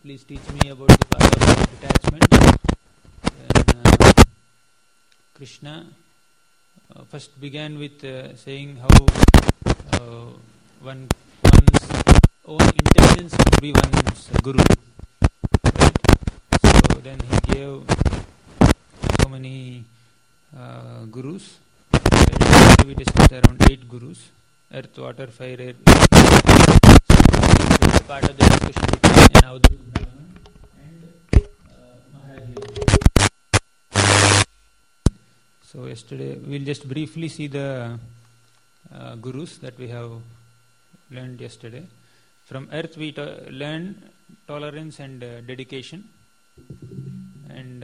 please teach me about the power of detachment. Then Krishna first began with saying how one's own intelligence could be one's guru. Right? So then he gave so many gurus. Right? We discussed around 8 gurus: earth, water, fire, air. So part of the discussion between Avadhuta Brahman and Maharaj. So yesterday we'll just briefly see the gurus that we have learned yesterday. From earth we learn tolerance and dedication, and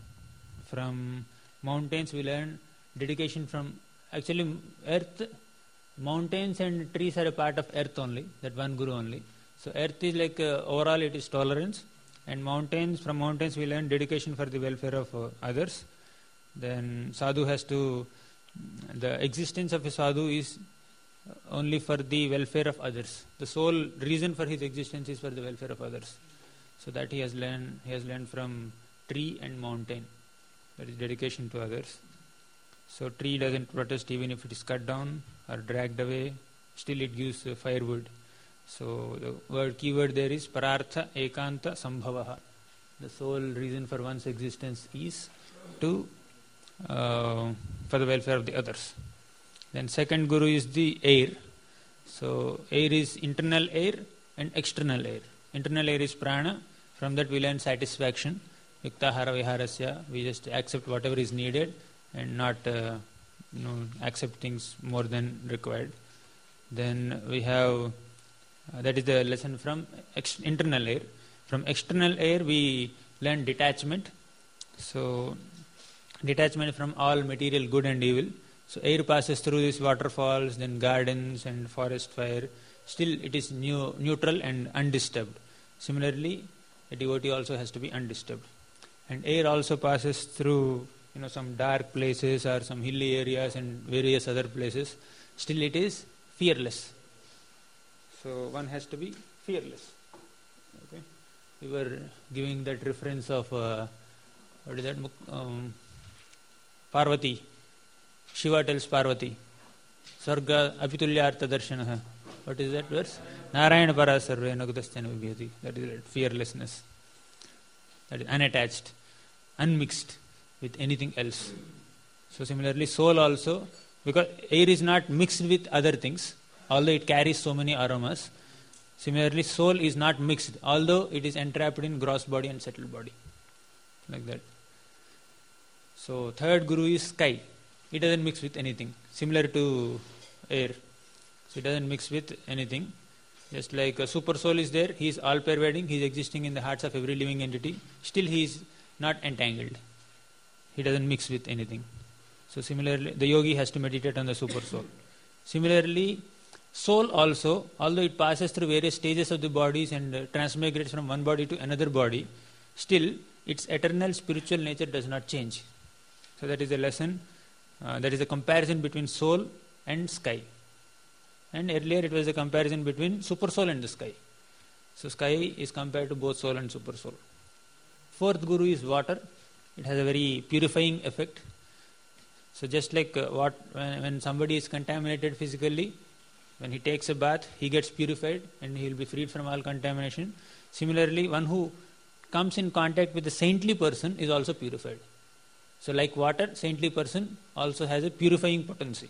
from mountains we learn dedication. From actually earth, mountains and trees are a part of earth only, that one guru only. So earth is like overall it is tolerance, and mountains, from mountains we learn dedication for the welfare of others. Then sadhu has to, the existence of a sadhu is only for the welfare of others. The sole reason for his existence is for the welfare of others. So that he has learned from tree and mountain. That is dedication to others. So tree doesn't protest even if it is cut down or dragged away, still it gives firewood. So the keyword there is parartha ekanta sambhavaha. The sole reason for one's existence is to for the welfare of the others. Then second guru is the air. So air is internal air and external air. Internal air is prana. From that we learn satisfaction. Yuktahara viharasya. We just accept whatever is needed and not accept things more than required. Then we have that is the lesson from internal air. From external air we learn detachment. So detachment from all material good and evil. So air passes through these waterfalls, then gardens and forest fire. Still it is neutral and undisturbed. Similarly, a devotee also has to be undisturbed. And air also passes through some dark places or some hilly areas and various other places. Still it is fearless. So one has to be fearless. Okay. We were giving that reference of what is that? Parvati. Shiva tells Parvati, Sarga apitulyartha darshanaha. What is that verse? Narayana para sarve nagudasthana vibhyati. That is fearlessness. That is unattached, unmixed with anything else. So similarly, soul also, because air is not mixed with other things, although it carries so many aromas. Similarly, soul is not mixed, although it is entrapped in gross body and settled body. Like that. So third guru is sky. It doesn't mix with anything. Similar to air. So it doesn't mix with anything. Just like a super soul is there, he is all pervading, he is existing in the hearts of every living entity. Still he is not entangled. He doesn't mix with anything. So similarly, the yogi has to meditate on the super soul. Similarly, soul also, although it passes through various stages of the bodies and transmigrates from one body to another body, still its eternal spiritual nature does not change. So that is a lesson, that is a comparison between soul and sky. And earlier it was a comparison between super soul and the sky. So sky is compared to both soul and super soul. Fourth guru is water. It has a very purifying effect. So just like when somebody is contaminated physically, when he takes a bath, he gets purified and he will be freed from all contamination. Similarly, one who comes in contact with a saintly person is also purified. So like water, saintly person also has a purifying potency.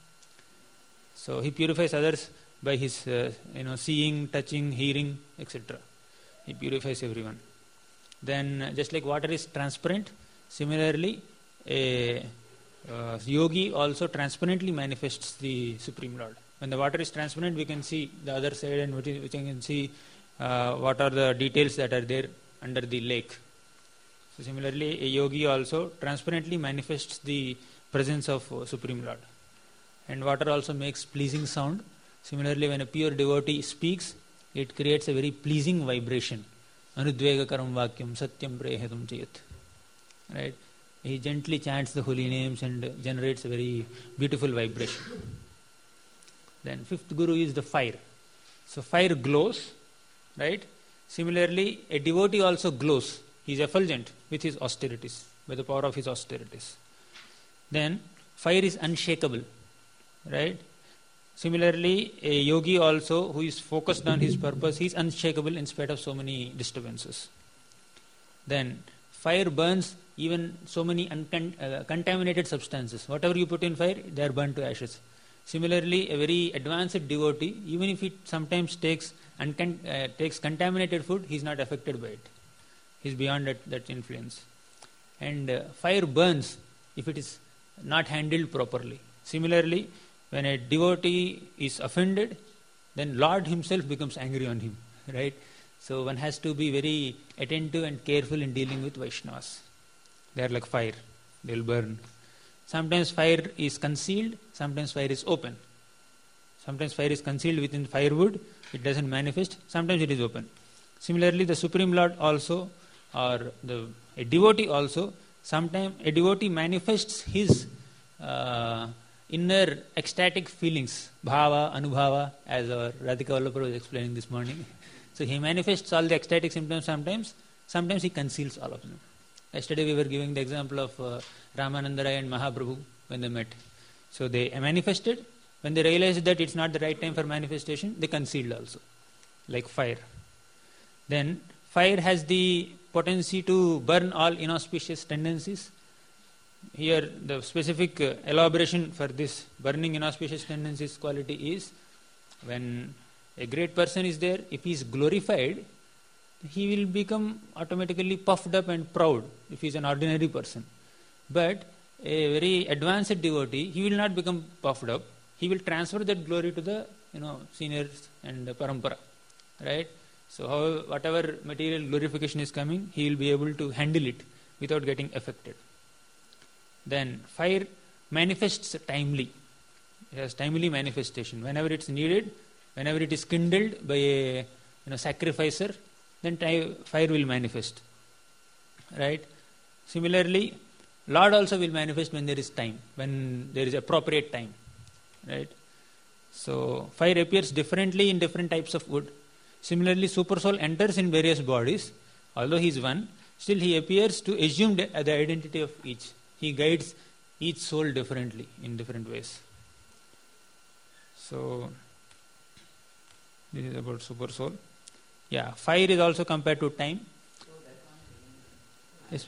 So he purifies others by his seeing, touching, hearing, etc. He purifies everyone. Then just like water is transparent, similarly a yogi also transparently manifests the Supreme Lord. When the water is transparent, we can see the other side and we can see what are the details that are there under the lake. So similarly, a yogi also transparently manifests the presence of Supreme Lord. And water also makes pleasing sound. Similarly, when a pure devotee speaks, it creates a very pleasing vibration. Anudvegakaram vakyam satyam prehetum chayat. Right? He gently chants the holy names and generates a very beautiful vibration. Then fifth guru is the fire. So fire glows, right? Similarly, a devotee also glows. He is effulgent with his austerities, by the power of his austerities. Then, fire is unshakable, right? Similarly, a yogi also who is focused on his purpose, he is unshakable in spite of so many disturbances. Then, fire burns even so many contaminated substances. Whatever you put in fire, they are burned to ashes. Similarly, a very advanced devotee, even if he sometimes takes contaminated food, he is not affected by it. He is beyond that influence. And fire burns if it is not handled properly. Similarly, when a devotee is offended, then Lord himself becomes angry on him, right? So one has to be very attentive and careful in dealing with Vaishnavas. They are like fire, they will burn. Sometimes fire is concealed, sometimes fire is open. Sometimes fire is concealed within firewood, it doesn't manifest, sometimes it is open. Similarly, the Supreme Lord also, or a devotee also, sometimes a devotee manifests his inner ecstatic feelings, bhava, anubhava, as our Radhika Vallabha was explaining this morning. So he manifests all the ecstatic symptoms sometimes he conceals all of them. Yesterday we were giving the example of Ramananda Rai and Mahaprabhu when they met. So they manifested, when they realized that it's not the right time for manifestation, they concealed also, like fire. Then fire has the potency to burn all inauspicious tendencies. Here the specific elaboration for this burning inauspicious tendencies quality is, when a great person is there, if he is glorified, he will become automatically puffed up and proud if he is an ordinary person. But a very advanced devotee, he will not become puffed up. He will transfer that glory to the seniors and the parampara, right? So whatever material glorification is coming, he will be able to handle it without getting affected. Then fire manifests timely. It has timely manifestation. Whenever it's needed, whenever it is kindled by a sacrificer, then fire will manifest. Right? Similarly, Lord also will manifest when there is time, when there is appropriate time. Right? So fire appears differently in different types of wood. Similarly, Super Soul enters in various bodies. Although he is one, still he appears to assume the identity of each. He guides each soul differently, in different ways. So, this is about Super Soul. Yeah, fire is also compared to time. Yes.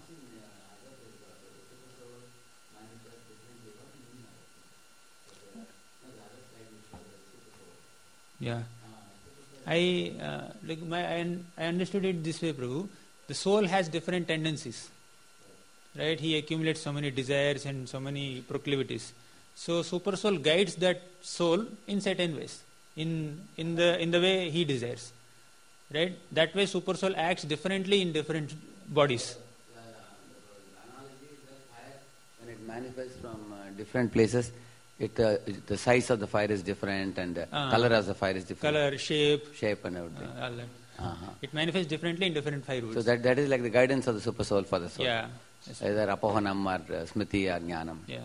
Yeah. I understood it this way, Prabhu. The soul has different tendencies. Right? He accumulates so many desires and so many proclivities. So Super Soul guides that soul in certain ways, in the way he desires. Right? That way Super Soul acts differently in different bodies. When it manifests from different places, the size of the fire is different, and the color of the fire is different. Color, shape and everything. All that. It manifests differently in different firewoods. So that is like the guidance of the Super Soul for the soul. Yeah. Either apohanam or smriti or jnanam. Yeah.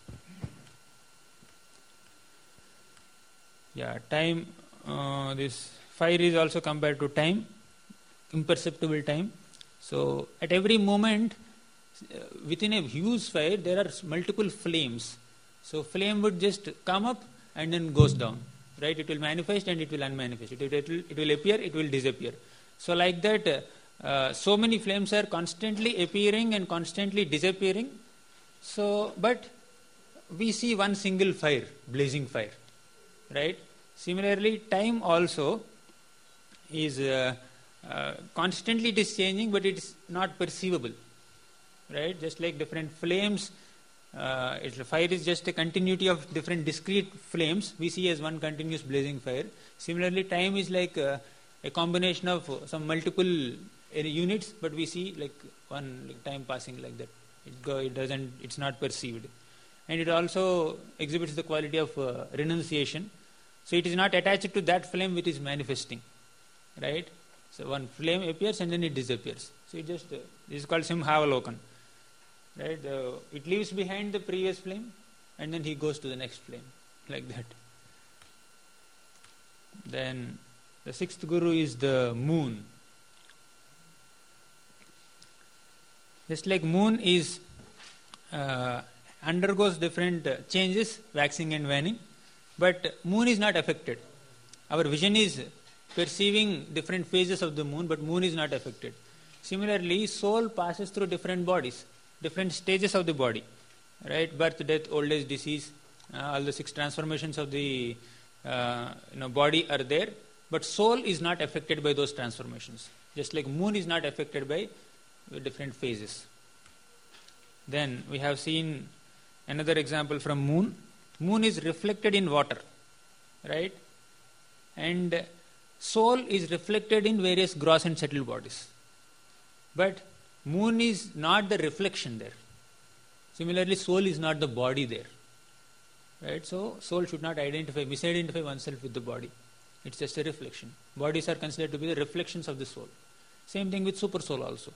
Yeah, time, this fire is also compared to time, imperceptible time. So at every moment, within a huge fire, there are multiple flames. So flame would just come up and then goes down. Right? It will manifest and it will unmanifest. It will appear, it will disappear. So like that, so many flames are constantly appearing and constantly disappearing. So, but we see one single fire, blazing fire. Right? Similarly, time also is constantly it is changing, but it is not perceivable. Right? Just like different flames, fire is just a continuity of different discrete flames we see as one continuous blazing fire. Similarly, time is like a combination of some multiple units, but we see like one time passing like that. It's not perceived. And it also exhibits the quality of renunciation. So it is not attached to that flame which is manifesting. Right? So one flame appears and then it disappears. So it just, this is called Simhavalokan. Right? It leaves behind the previous flame and then he goes to the next flame. Like that. Then the sixth guru is the moon. Just like moon is undergoes different changes, waxing and waning, but moon is not affected. Our vision is perceiving different phases of the moon, but moon is not affected. Similarly, soul passes through different bodies, different stages of the body, right? Birth, death, old age, disease, all the 6 transformations of the body are there, but soul is not affected by those transformations. Just like moon is not affected by different phases. Then we have seen another example from moon. Moon is reflected in water, right? And soul is reflected in various gross and subtle bodies. But moon is not the reflection there. Similarly, soul is not the body there. Right? So, soul should not misidentify oneself with the body. It's just a reflection. Bodies are considered to be the reflections of the soul. Same thing with super soul also.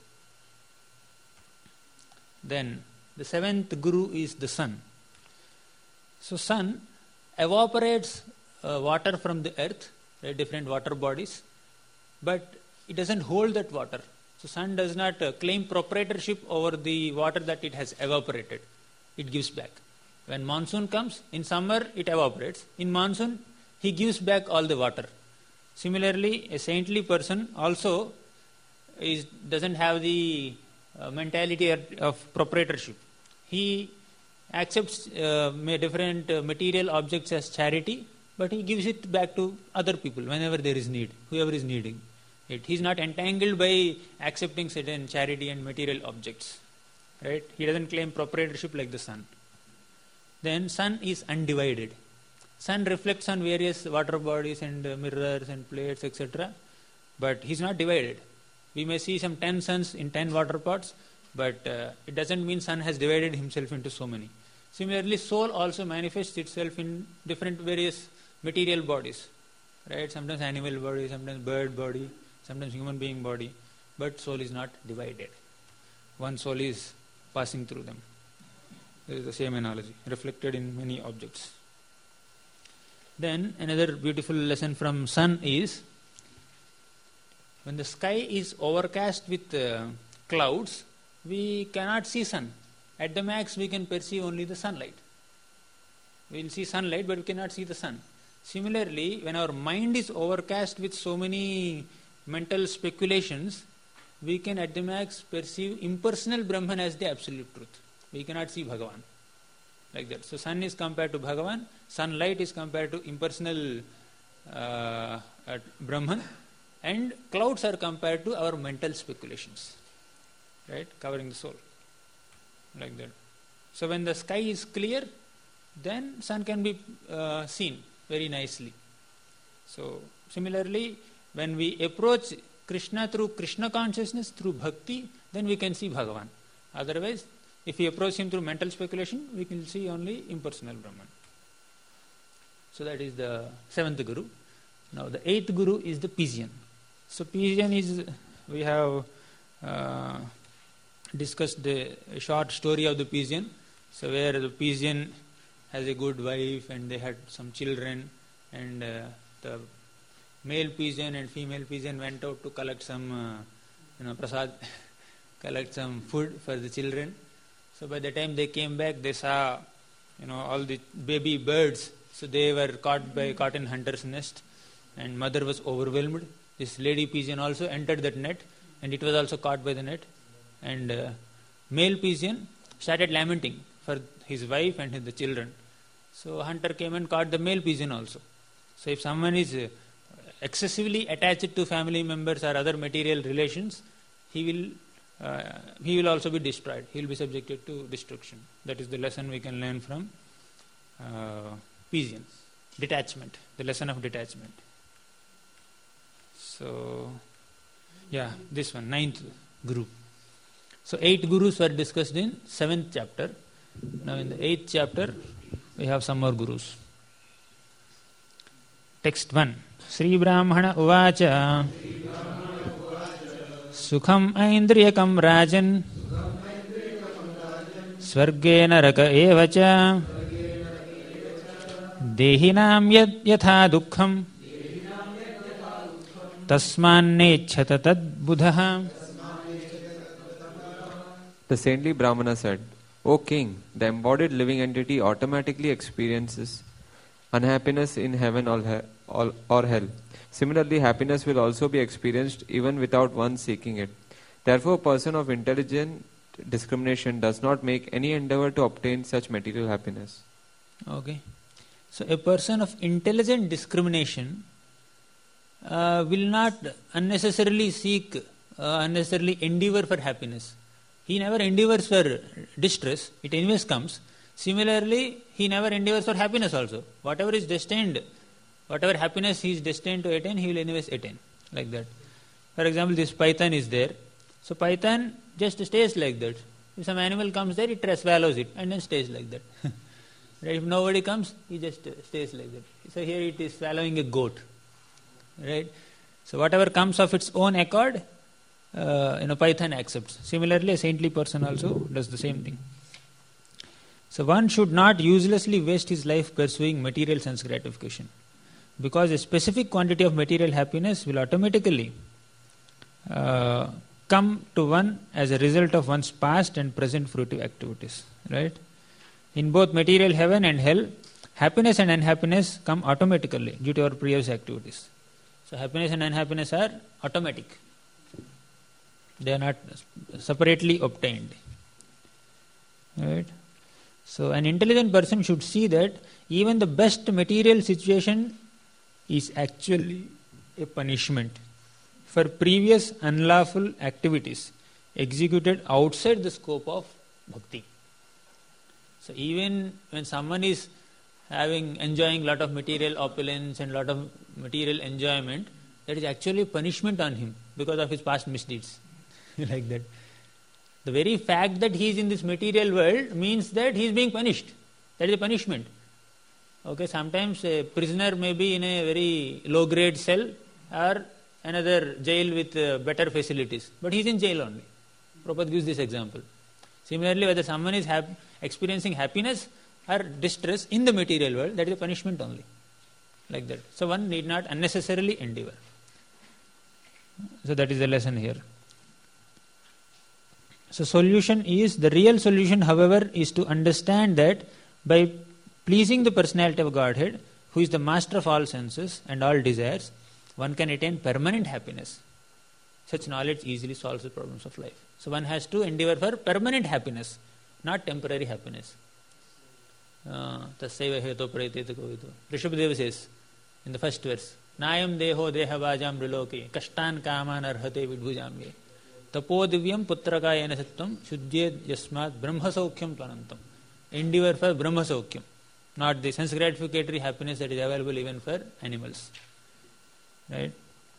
Then, the 7th guru is the sun. So, sun evaporates water from the earth, right, different water bodies, but it doesn't hold that water. So, sun does not claim proprietorship over the water that it has evaporated. It gives back. When monsoon comes, in summer it evaporates. In monsoon, he gives back all the water. Similarly, a saintly person also doesn't have the mentality of proprietorship. He accepts different material objects as charity, but he gives it back to other people whenever there is need, whoever is needing it. He is not entangled by accepting certain charity and material objects. Right? He doesn't claim proprietorship like the sun. Then sun is undivided. Sun reflects on various water bodies and mirrors and plates, etc. But he is not divided. We may see some 10 suns in 10 water pots, but it doesn't mean sun has divided himself into so many. Similarly, soul also manifests itself in different various material bodies. Right? Sometimes animal body, sometimes bird body, sometimes human being body, but soul is not divided. One soul is passing through them. This is the same analogy, reflected in many objects. Then another beautiful lesson from sun is, when the sky is overcast with clouds, we cannot see sun. At the max, we can perceive only the sunlight. We will see sunlight, but we cannot see the sun. Similarly, when our mind is overcast with so many mental speculations, we can at the max perceive impersonal Brahman as the absolute truth. We cannot see Bhagavan. Like that. So sun is compared to Bhagavan, sunlight is compared to impersonal Brahman, and clouds are compared to our mental speculations. Right? Covering the soul. Like that. So when the sky is clear, then sun can be seen very nicely. So similarly, when we approach Krishna through Krishna consciousness, through bhakti, then we can see Bhagavan. Otherwise, if we approach him through mental speculation, we can see only impersonal Brahman. So that is the 7th guru. Now the 8th guru is the Pigeon. So Pigeon is, we have discussed a short story of the Pigeon. So where the Pigeon has a good wife and they had some children, and the male pigeon and female pigeon went out to collect some prasad, collect some food for the children. So by the time they came back, they saw all the baby birds. So they were caught in hunter's nest, and mother was overwhelmed. This lady pigeon also entered that net, and it was also caught by the net. And male pigeon started lamenting for his wife and the children. So hunter came and caught the male pigeon also. So if someone is excessively attached to family members or other material relations, he will also be destroyed. He will be subjected to destruction. That is the lesson we can learn from pigeon. Detachment. The lesson of detachment. So, this one, 9th guru. So 8 gurus were discussed in 7th chapter. Now in the 8th chapter, we have some more gurus. Text 1. Sri Brahmana Uvacha Sukham Aindriyakam Rajan Swarge Naraka Evacha Dehinam Yatha Dukkham Tasman Nechhata Tad Buddha The saintly Brahmana said, O king, the embodied living entity automatically experiences unhappiness in heaven or hell. Similarly, happiness will also be experienced even without one seeking it. Therefore, a person of intelligent discrimination does not make any endeavor to obtain such material happiness. Okay. So a person of intelligent discrimination will not unnecessarily seek, unnecessarily endeavor for happiness. He never endeavors for distress, it anyways comes. Similarly, he never endeavors for happiness also. Whatever is destined, whatever happiness he is destined to attain, he will anyways attain. Like that. For example, this python is there. So python just stays like that. If some animal comes there, it swallows it and then stays like that. Right? If nobody comes, he just stays like that. So here it is swallowing a goat. Right? So whatever comes of its own accord, python accepts. Similarly, a saintly person also does the same thing. So one should not uselessly waste his life pursuing material sense gratification, because a specific quantity of material happiness will automatically come to one as a result of one's past and present fruitive activities. Right? In both material heaven and hell, happiness and unhappiness come automatically due to our previous activities. So happiness and unhappiness are automatic. They are not separately obtained. Right? So an intelligent person should see that even the best material situation is actually a punishment for previous unlawful activities executed outside the scope of bhakti. So even when someone is enjoying lot of material opulence and lot of material enjoyment, that is actually punishment on him because of his past misdeeds. Like that. The very fact that he is in this material world means that he is being punished. That is a punishment. Okay, sometimes a prisoner may be in a very low grade cell or another jail with better facilities, but he is in jail only. Prabhupada gives this example. Similarly, whether someone is experiencing happiness or distress in the material world, that is a punishment only. Like that. So one need not unnecessarily endeavor. So that is the lesson here. So the real solution, however, is to understand that by pleasing the personality of Godhead, who is the master of all senses and all desires, one can attain permanent happiness. Such knowledge easily solves the problems of life. So one has to endeavor for permanent happiness, not temporary happiness. Tassaiva heto praiteta kovido. Rishabhdeva says in the first verse, Nayam deho deha vajam riloke, kashtan kaman arhate vidbhujamye. Tapo divyam putrakayena sattvam shuddhyed yasmat brahmasaukyam tvanantam. Endeavor for brahmasaukyam, not the sense gratificatory happiness that is available even for animals. Right?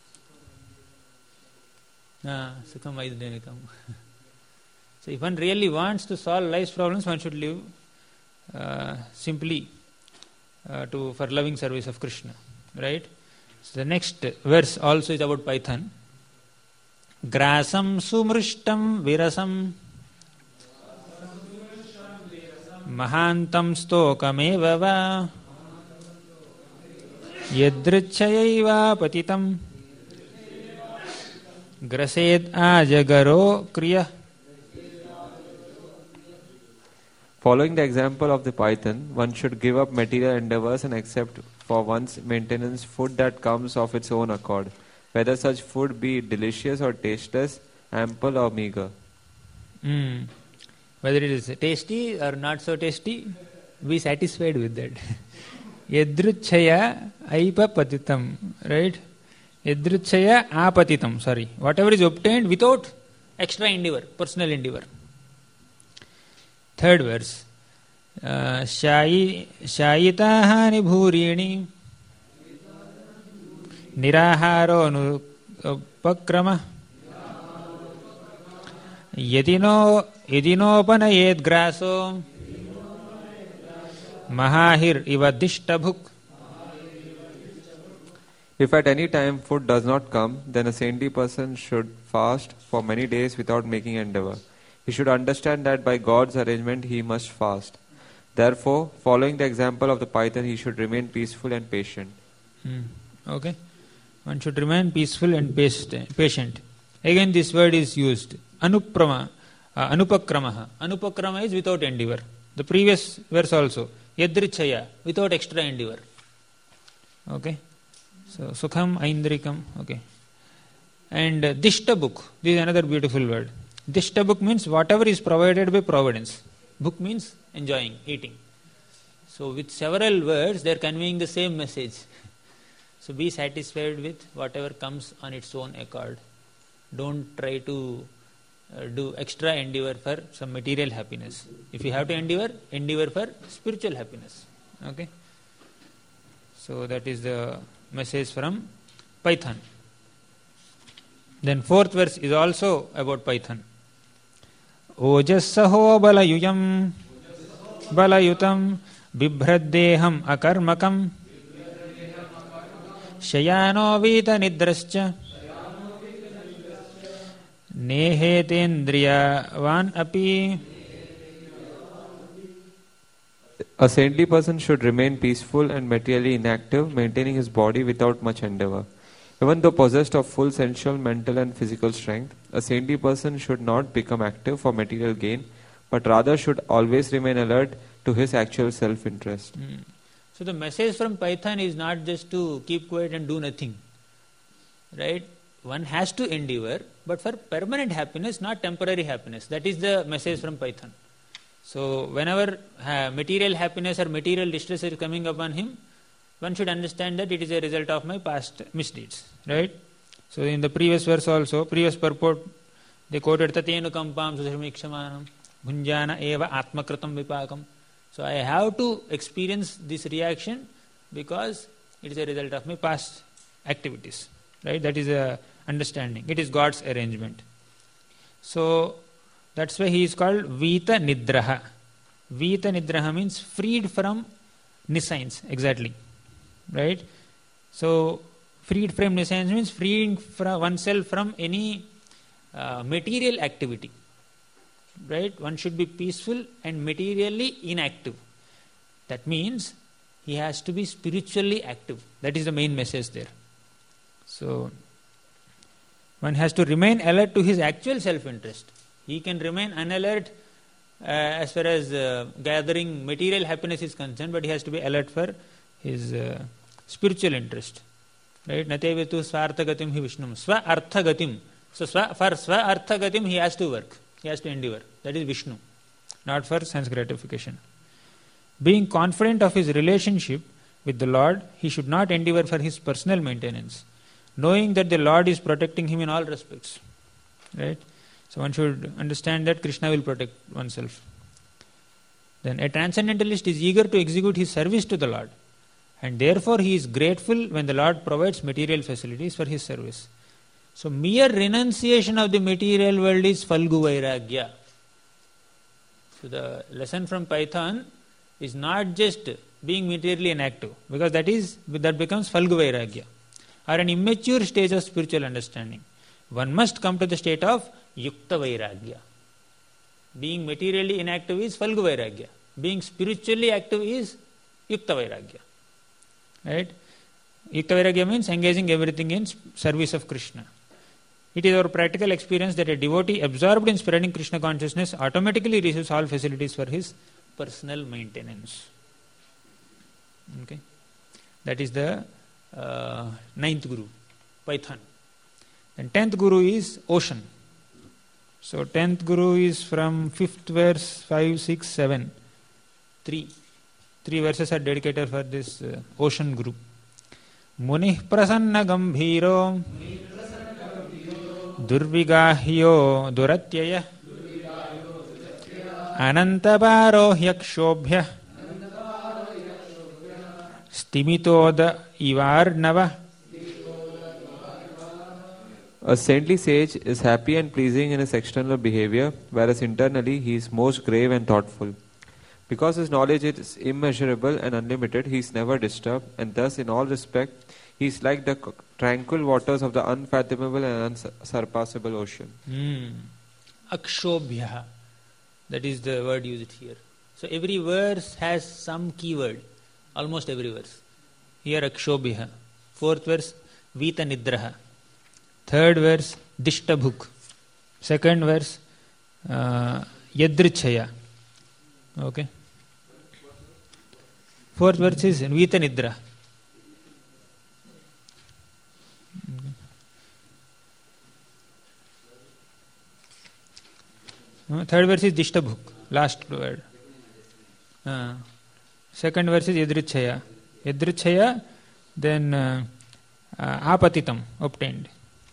Sukham vaidyanikam. So if one really wants to solve life's problems, one should live simply for loving service of Krishna. Right? So the next verse also is about python. Grasam sumrishtam virasam mahantam stokameva va yadrichayaiva patitam grased ajagaro kriya. Following the example of the python, one should give up material endeavors and accept for one's maintenance food that comes of its own accord, whether such food be delicious or tasteless, ample or meager. Whether it is tasty or not so tasty, be satisfied with that. Yadruchaya aipapatitam, right? Yadruchaya apatitam, sorry. Whatever is obtained without extra endeavor, personal endeavor. Third verse. Shayitahani bhurini niraharo anupakrama yadinopanayed graso mahahir ivadishtabhuk. If at any time food does not come, then a saintly person should fast for many days without making endeavor. He should understand that by God's arrangement he must fast. Therefore, following the example of the python, he should remain peaceful and patient. Okay. One should remain peaceful and patient. Again this word is used. Anuprama. Anupakramaha. Anupakrama is without endeavor. The previous verse also. Yadrichaya, without extra endeavor. Okay. So, Sukham, Aindrikam. Okay. And Dishtabuk. This is another beautiful word. Dishtabuk means whatever is provided by providence. Bhuk means enjoying, eating. So with several words, they are conveying the same message. So be satisfied with whatever comes on its own accord. Don't try to do extra endeavor for some material happiness. If you have to endeavor for spiritual happiness. Okay. So that is the message from Python. Then fourth verse is also about Python. Ojassaho balayuyam balayutam bibhraddeham akarmakam shayano vita nidrascha nehetendriyavan api. A saintly person should remain peaceful and materially inactive, maintaining his body without much endeavor. Even though possessed of full sensual, mental and physical strength, a saintly person should not become active for material gain, but rather should always remain alert to his actual self-interest. So the message from Python is not just to keep quiet and do nothing. Right? One has to endeavor, but for permanent happiness, not temporary happiness. That is the message from Python. So whenever material happiness or material distress is coming upon him, one should understand that it is a result of my past misdeeds. Right? So in the previous verse also, previous purport, they quoted Tatenu Kampam Sushramikshamanam Bhunjana Eva Atmakritam Vipakam. So I have to experience this reaction because it is a result of my past activities. Right? That is a understanding. It is God's arrangement. So that's why he is called Vita Nidraha. Vita Nidraha means freed from nescience. Exactly. Right? So freed from nescience means freeing oneself from any material activity. Right? One should be peaceful and materially inactive. That means he has to be spiritually active. That is the main message there. So one has to remain alert to his actual self-interest. He can remain unalert as far as gathering material happiness is concerned, but he has to be alert for his spiritual interest. Right? Natevetu swarthagatim hi Vishnum. Swa-arthagatim. So for swa-arthagatim he has to work. He has to endeavor. That is Vishnu. Not for sense gratification. Being confident of his relationship with the Lord, he should not endeavor for his personal maintenance, knowing that the Lord is protecting him in all respects. Right? So one should understand that Krishna will protect oneself. Then a transcendentalist is eager to execute his service to the Lord, and therefore he is grateful when the Lord provides material facilities for his service. So mere renunciation of the material world is Falgu Vairagya. So the lesson from Python is not just being materially inactive, because that becomes Falgu Vairagya, or an immature stage of spiritual understanding. One must come to the state of Yukta Vairagya. Being materially inactive is Falgu Vairagya. Being spiritually active is Yukta Vairagya. Right? Yukta Vairagya means engaging everything in service of Krishna. It is our practical experience that a devotee absorbed in spreading Krishna consciousness automatically receives all facilities for his personal maintenance. Okay? That is the 9th Guru, Python. Then 10th Guru is Ocean. So 10th Guru is from 5th verse, 5, 6, 7. Three verses are dedicated for this Ocean Guru. Munih prasanna gambhiro durvigahyo duratyaya anantabaro hyakshobhya stimitoda ivarnava. A saintly sage is happy and pleasing in his external behavior, whereas internally he is most grave and thoughtful. Because his knowledge is immeasurable and unlimited, he is never disturbed, and thus in all respects he is like the tranquil waters of the unfathomable and unsurpassable ocean. Akshobhya, that is the word used here. So every verse has some keyword, almost every verse. Here Akshobhya. 4th verse, Vita Nidraha. 3rd verse, Dishtabhuk. 2nd verse, Yadrichaya. Okay. Fourth verse is Vita Nidra. Third verse is Dishtabhuk, last word. Second verse is Yadrichaya. Yadrichaya, then Apatitam, obtained.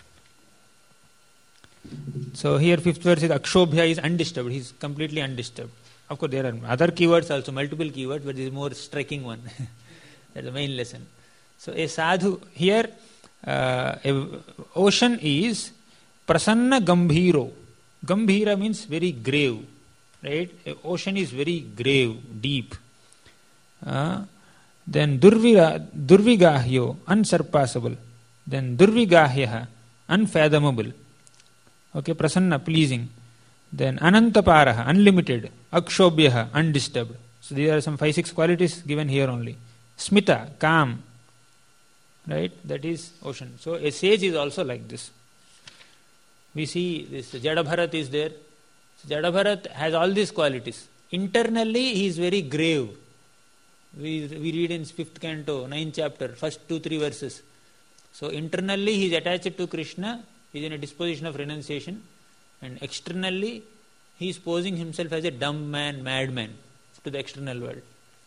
So here fifth verse is Akshobhya, is undisturbed, he is completely undisturbed. Of course there are other keywords also, multiple keywords, but this is more striking one. That's the main lesson. So a sadhu, here ocean is Prasanna Gambhiro. Gambhira means very grave, right? Ocean is very grave, deep. Then Durvigahyo, unsurpassable. Then Durvigahyaha, unfathomable. Okay, Prasanna, pleasing. Then Anantaparaha, unlimited. Akshobhyaha, undisturbed. So these are some 5-6 qualities given here only. Smita, calm. Right? That is ocean. So a sage is also like this. We see this Jadabharat is there. So Jadabharat has all these qualities. Internally he is very grave. We read in 5th canto, 9th chapter, first 2-3 verses. So internally he is attached to Krishna, he is in a disposition of renunciation, and externally he is posing himself as a dumb man, madman to the external world.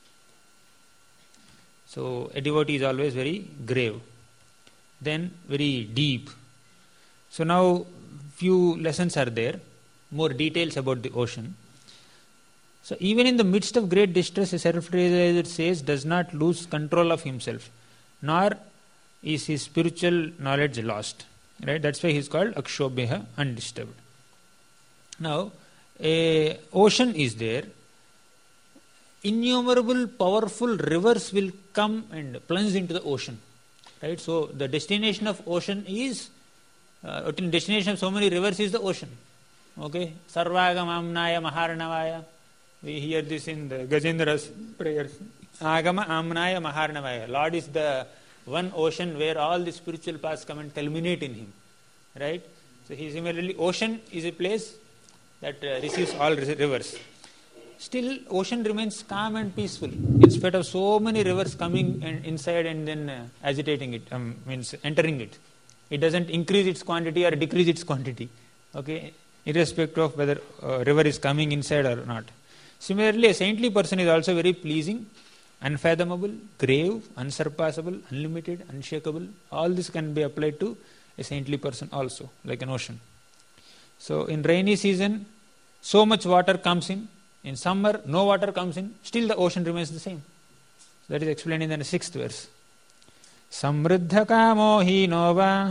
So a devotee is always very grave, then very deep. So now few lessons are there, more details about the ocean. So even in the midst of great distress, a self-realizer says does not lose control of himself, nor is his spiritual knowledge lost. Right? That's why he is called Akshobhya, undisturbed. Now, a ocean is there. Innumerable powerful rivers will come and plunge into the ocean. Right? So the destination of ocean is, destination of so many rivers is the ocean. Okay? Sarvagamamnaya Maharnavaya. We hear this in the Gajendra's prayers. Agama Amnaya Maharnavaya. Lord is the one ocean where all the spiritual paths come and culminate in him. Right? So he similarly, ocean is a place that receives all rivers. Still, ocean remains calm and peaceful in spite of so many rivers coming inside and then agitating it, means entering it. It doesn't increase its quantity or decrease its quantity. Okay? Irrespective of whether a river is coming inside or not. Similarly, a saintly person is also very pleasing, unfathomable, grave, unsurpassable, unlimited, unshakable. All this can be applied to a saintly person also, like an ocean. So in rainy season, so much water comes in. In summer, no water comes in. Still the ocean remains the same. That is explained in the 6th verse. Samriddha kamo hi nova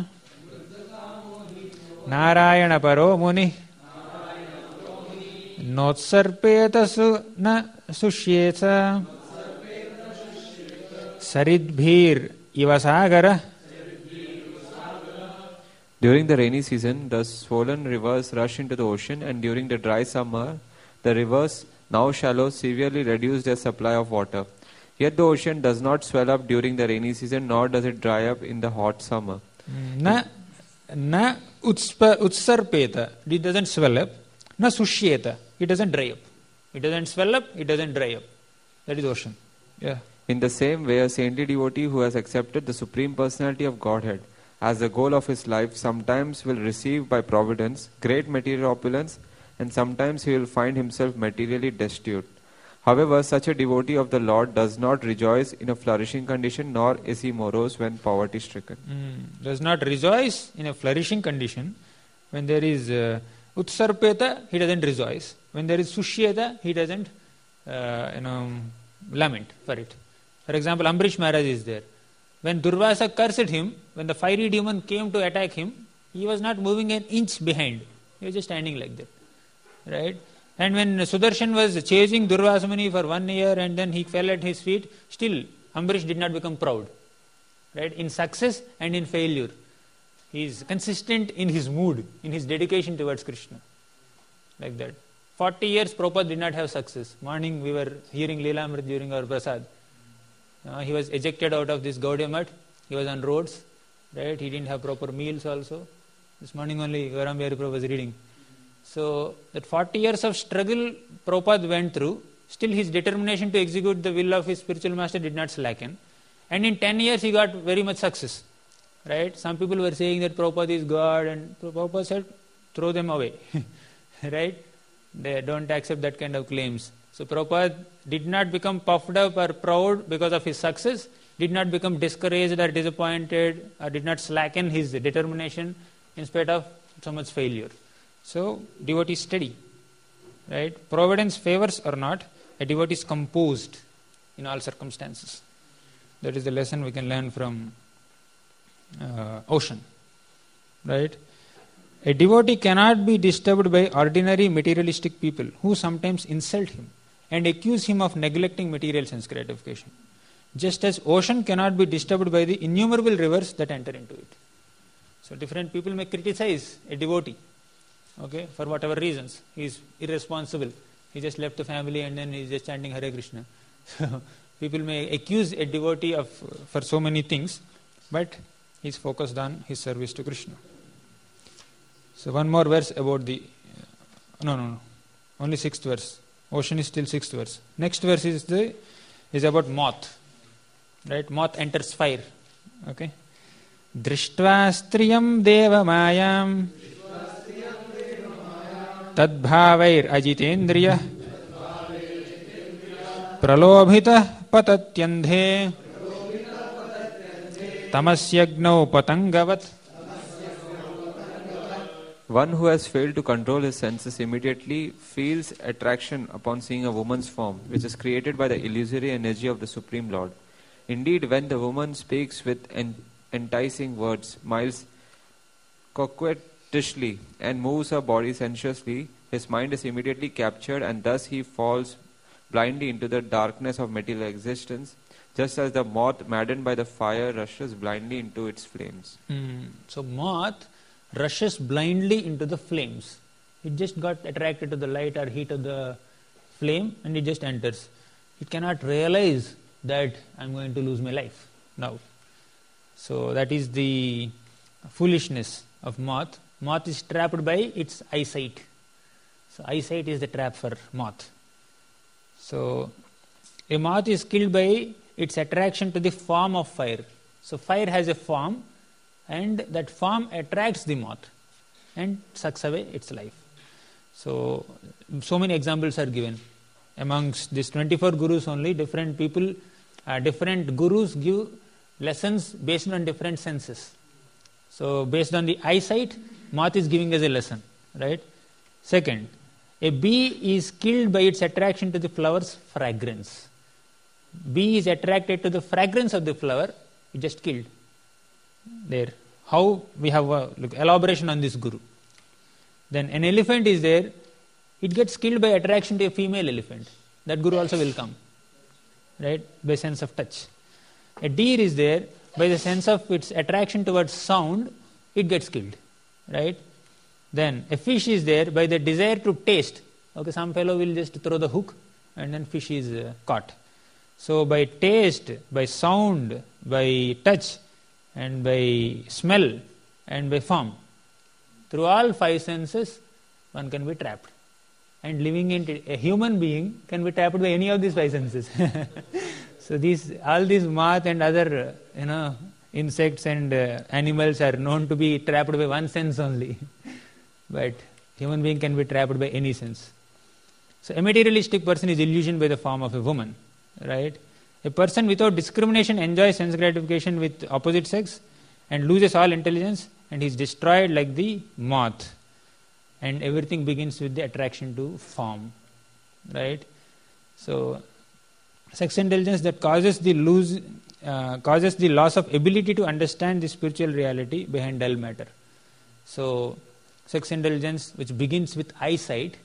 Narayana paro muni Notsarpeta na sushyeta Saridbhir ivasagara. During the rainy season, the swollen rivers rush into the ocean, and during the dry summer, the rivers, now shallow, severely reduce their supply of water. Yet the ocean does not swell up during the rainy season, nor does it dry up in the hot summer. Na utsarpeta, it doesn't swell up. Na sushyeta, it doesn't dry up. It doesn't swell up, it doesn't dry up. That is ocean. Yeah. In the same way, a saintly devotee who has accepted the Supreme Personality of Godhead as the goal of his life sometimes will receive by providence great material opulence, and sometimes he will find himself materially destitute. However, such a devotee of the Lord does not rejoice in a flourishing condition, nor is he morose when poverty stricken. Does not rejoice in a flourishing condition. When there is utsarpeta, he doesn't rejoice. When there is sushyeta, he doesn't lament for it. For example, Ambrish Maharaj is there. When Durvasa cursed him, when the fiery demon came to attack him, he was not moving an inch behind. He was just standing like that. Right? And when Sudarshan was chasing Durvasa Muni for 1 year and then he fell at his feet, still Ambrish did not become proud. Right? In success and in failure. He is consistent in his mood, in his dedication towards Krishna. Like that. 40 years Prabhupada did not have success. Morning we were hearing Leela Amrit during our prasad. He was ejected out of this Gaudiya Math. He was on roads. Right? He didn't have proper meals also. This morning only Garam Bihari Prabhu was reading. So that 40 years of struggle Prabhupada went through, still his determination to execute the will of his spiritual master did not slacken. And in 10 years he got very much success. Right? Some people were saying that Prabhupada is God, and Prabhupada said, throw them away. Right? They don't accept that kind of claims. So Prabhupada did not become puffed up or proud because of his success, did not become discouraged or disappointed, or did not slacken his determination in spite of so much failure. So devotee is steady. Right? Providence favors or not, a devotee is composed in all circumstances. That is the lesson we can learn from ocean. Right? A devotee cannot be disturbed by ordinary materialistic people who sometimes insult him and accuse him of neglecting material sense gratification. Just as ocean cannot be disturbed by the innumerable rivers that enter into it. So different people may criticize a devotee, okay, for whatever reasons. He is irresponsible. He just left the family and then he is just chanting Hare Krishna. So people may accuse a devotee of for so many things, but he is focused on his service to Krishna. So one more verse about the... only 6th verse. Ocean is still 6th verse. Next verse is about moth. Right? Moth enters fire. Okay? Drishtva striyam deva mayam tadbhavair ajitendriya pralobhita patatyandhe tamasyagno patangavat. One who has failed to control his senses immediately feels attraction upon seeing a woman's form, which is created by the illusory energy of the Supreme Lord. Indeed, when the woman speaks with enticing words, smiles coquettishly, and moves her body sensuously, his mind is immediately captured, and thus he falls blindly into the darkness of material existence, just as the moth, maddened by the fire, rushes blindly into its flames. So moth rushes blindly into the flames. It just got attracted to the light or heat of the flame and it just enters. It cannot realize that I'm going to lose my life now. So that is the foolishness of moth. Moth is trapped by its eyesight. So eyesight is the trap for moth. So a moth is killed by its attraction to the form of fire. So fire has a form, and that form attracts the moth and sucks away its life. So many examples are given. Amongst these 24 gurus only, different people, different gurus give lessons based on different senses. So based on the eyesight, moth is giving us a lesson, right? Second, a bee is killed by its attraction to the flower's fragrance. Bee is attracted to the fragrance of the flower, it just killed. There. How we have elaboration on this guru. Then an elephant is there, it gets killed by attraction to a female elephant. That guru also will come. Right? By sense of touch. A deer is there, by the sense of its attraction towards sound, it gets killed. Right? Then a fish is there, by the desire to taste. Okay, some fellow will just throw the hook and then fish is caught. So by taste, by sound, by touch, and by smell, and by form. Through all 5 senses, one can be trapped. And living in a human being can be trapped by any of these 5 senses. So all these moth and other insects and animals are known to be trapped by one sense only. But human being can be trapped by any sense. So a materialistic person is illusioned by the form of a woman. Right? A person without discrimination enjoys sense gratification with opposite sex and loses all intelligence and is destroyed like the moth. And everything begins with the attraction to form. Right? So, sex intelligence that causes the loss of ability to understand the spiritual reality behind dull matter. So, sex intelligence which begins with eyesight,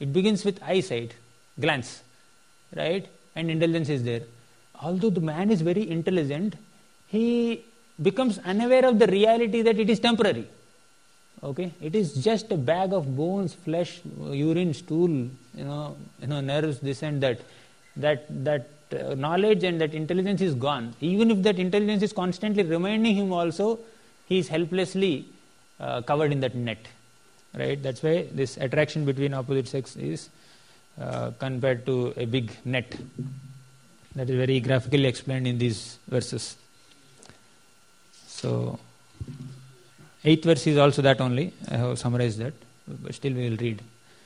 glance. Right? And intelligence is there. Although the man is very intelligent, he becomes unaware of the reality that it is temporary. Okay, it is just a bag of bones, flesh, urine, stool, nerves, this and that. That knowledge and that intelligence is gone. Even if that intelligence is constantly reminding him also, he is helplessly covered in that net. right? That's why this attraction between opposite sex is compared to a big net. That is very graphically explained in these verses. So, 8th verse is also that only. I have summarized that, but still we will read.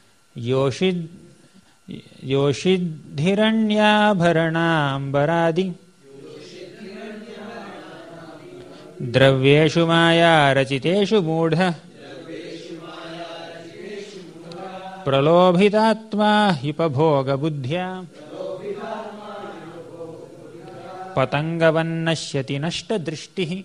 Yoshidhiranyabharanambaradi Dravyeshu maya rachiteshu mudha Pralobhitatma hipabhoga buddhya Patangavannashyati nashta drishtihi.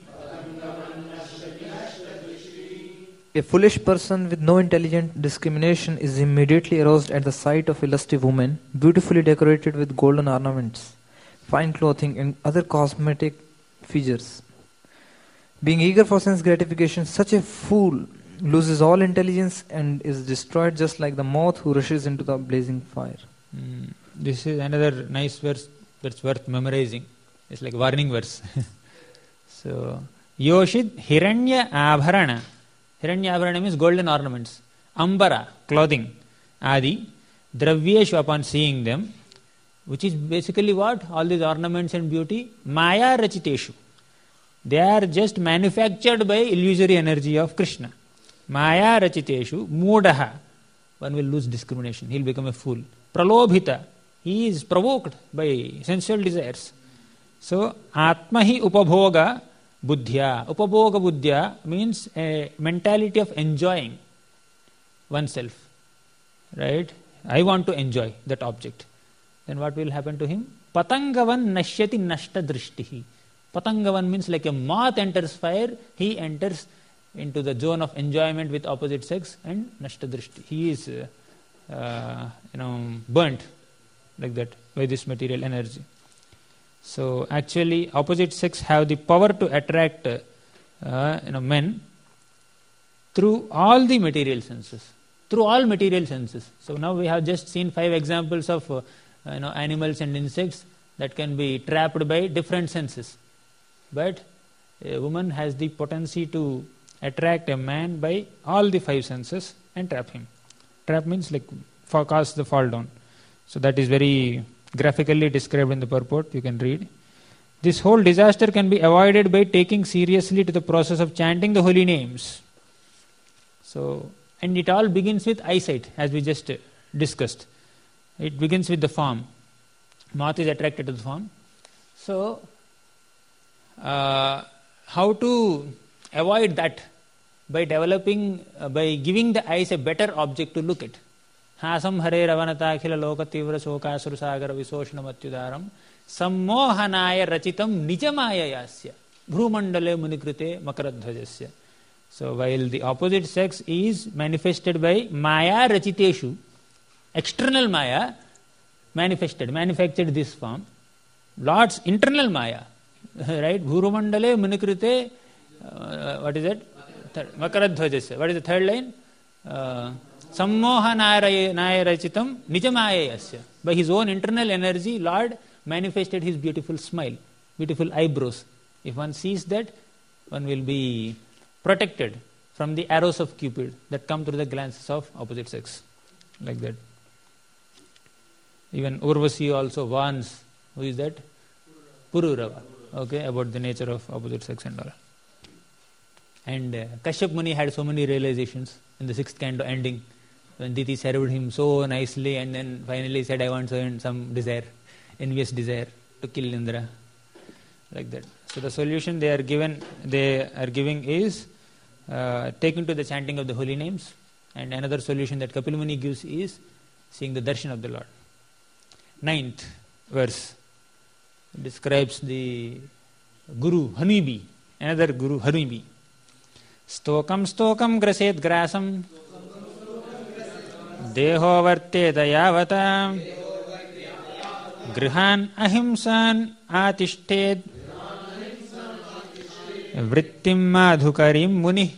A foolish person with no intelligent discrimination is immediately aroused at the sight of a lusty woman, beautifully decorated with golden ornaments, fine clothing, and other cosmetic features. Being eager for sense gratification, such a fool loses all intelligence and is destroyed just like the moth who rushes into the blazing fire. This is another nice verse that's worth memorizing. It's like a warning verse. So, Yoshid Hiranya Abharana. Hiranya Abharana means golden ornaments. Ambara, clothing. Adi, Dravyeshu, upon seeing them, which is basically what? All these ornaments and beauty. Maya Rachiteshu. They are just manufactured by illusory energy of Krishna. Maya Rachiteshu, Mudaha. One will lose discrimination. He will become a fool. Pralobhita. He is provoked by sensual desires. So, Atmahi Upabhoga Buddhya. Upabhoga Buddhya means a mentality of enjoying oneself. Right? I want to enjoy that object. Then what will happen to him? Patangavan nashyati nashta drishtihi. Patangavan means like a moth enters fire, he enters into the zone of enjoyment with opposite sex and nashta drishti. He is burnt like that by this material energy. So actually opposite sex have the power to attract men through all the material senses. Through all material senses. So now we have just seen 5 examples of animals and insects that can be trapped by different senses. But a woman has the potency to attract a man by all the 5 senses and trap him. Trap means like cause the fall down. So that is very graphically described in the purport. You can read. This whole disaster can be avoided by taking seriously to the process of chanting the holy names. So, and it all begins with eyesight, as we just discussed. It begins with the form. Moth is attracted to the form. So, how to avoid that? By developing, by giving the eyes a better object to look at. Hasam hare ravanata akhila loka tivra soka surusagara visoshna matyudaram sammohanaya rachitam nijamaya yasya bhrumandale munikrite makaradhvajasya. So while the opposite sex is manifested by maya rachiteshu, external maya manufactured this form, Lord's internal maya, right? Bhrumandale munikrite, what is it? Makaradhvajasya. What is the third line? Sammohanaya rachitam nijamaya yasya. By his own internal energy, Lord manifested his beautiful smile, beautiful eyebrows. If one sees that, one will be protected from the arrows of Cupid that come through the glances of opposite sex. Like that. Even Urvasi also warns, who is that? Pururava. Okay, about the nature of opposite sex and all. And Kashyap Muni had so many realizations in the 6th canto ending, when Diti served him so nicely and then finally said, I want some desire, envious desire to kill Indra. Like that. So the solution they are giving is taken to the chanting of the holy names, and another solution that Kapil Muni gives is seeing the darshan of the Lord. 9th verse describes the Guru Hanubi, another Guru Hanubi. Stokam graset grasam deho varte dayavata grihan ahimsan atishted vrittim madhukarim muni.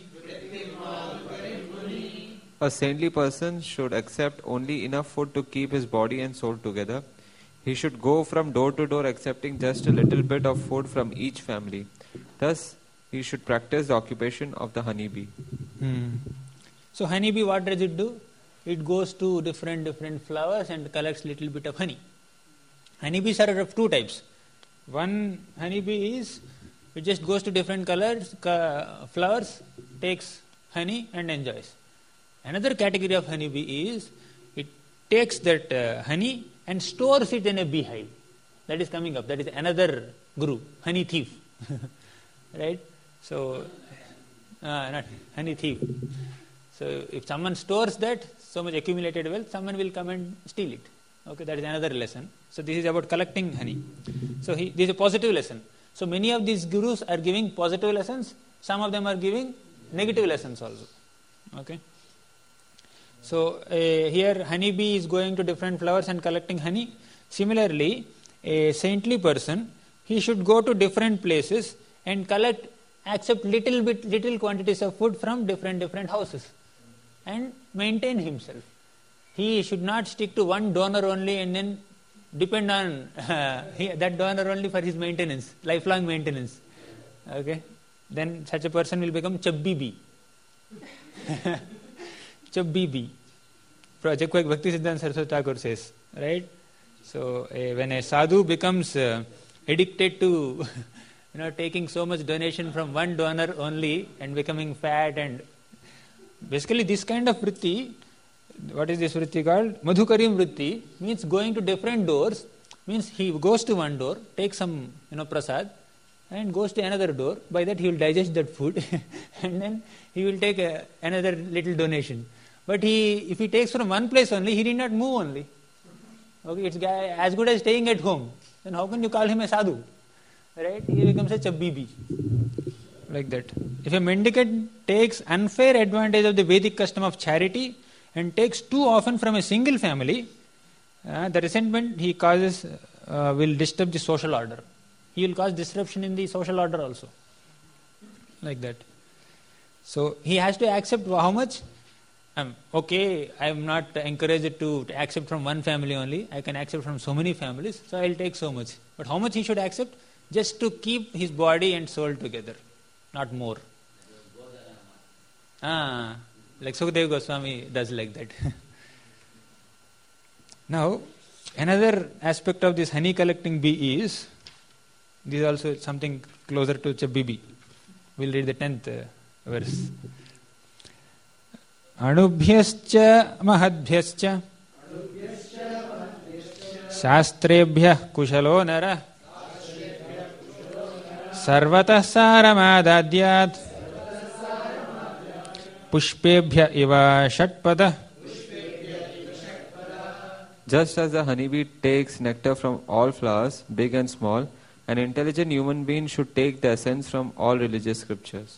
A saintly person should accept only enough food to keep his body and soul together. He should go from door to door accepting just a little bit of food from each family. Thus, he should practice the occupation of the honeybee. So honeybee, what does it do? It goes to different flowers and collects little bit of honey. Honeybees are of two types. One honeybee is, it just goes to different flowers, takes honey and enjoys. Another category of honeybee is, it takes that honey and stores it in a beehive. That is coming up. That is another group, honey thief. Right? So, not honey thief. So, if someone stores that, so much accumulated wealth, someone will come and steal it. Okay, that is another lesson. So, this is about collecting honey. So, this is a positive lesson. So, many of these gurus are giving positive lessons. Some of them are giving negative lessons also. Okay. So, here honeybee is going to different flowers and collecting honey. Similarly, a saintly person, he should go to different places and accept little quantities of food from different houses and maintain himself. He should not stick to one donor only and then depend on that donor only for his maintenance, lifelong maintenance. Okay? Then such a person will become Chabbi bee. Chabbi bee. Project like Bhakti Siddhanta Saraswati Thakur says, right? So when a sadhu becomes addicted to taking so much donation from one donor only and becoming fat, and basically this kind of vritti, what is this vritti called? Madhukarim vritti, means going to different doors, means he goes to one door, takes some prasad and goes to another door. By that he will digest that food and then he will take another little donation. But if he takes from one place only, he need not move only. Okay, it's as good as staying at home. Then how can you call him a sadhu? Right? He becomes a Chabbi bee. Like that. If a mendicant takes unfair advantage of the Vedic custom of charity and takes too often from a single family, the resentment he causes will disturb the social order. He will cause disruption in the social order also. Like that. So he has to accept how much? Okay, I am not encouraged to accept from one family only. I can accept from so many families, so I will take so much. But how much he should accept? Just to keep his body and soul together, not more. Like Sukadeva Goswami does like that. Now, another aspect of this honey collecting bee is, this is also something closer to Chabbi bee. We'll read the 10th verse. Anubhyascha mahadhyascha shastrebhyah kushalo nara sarvatah saramadadyat pushpebhya iva shatpada. Just as the honeybee takes nectar from all flowers, big and small, an intelligent human being should take the essence from all religious scriptures.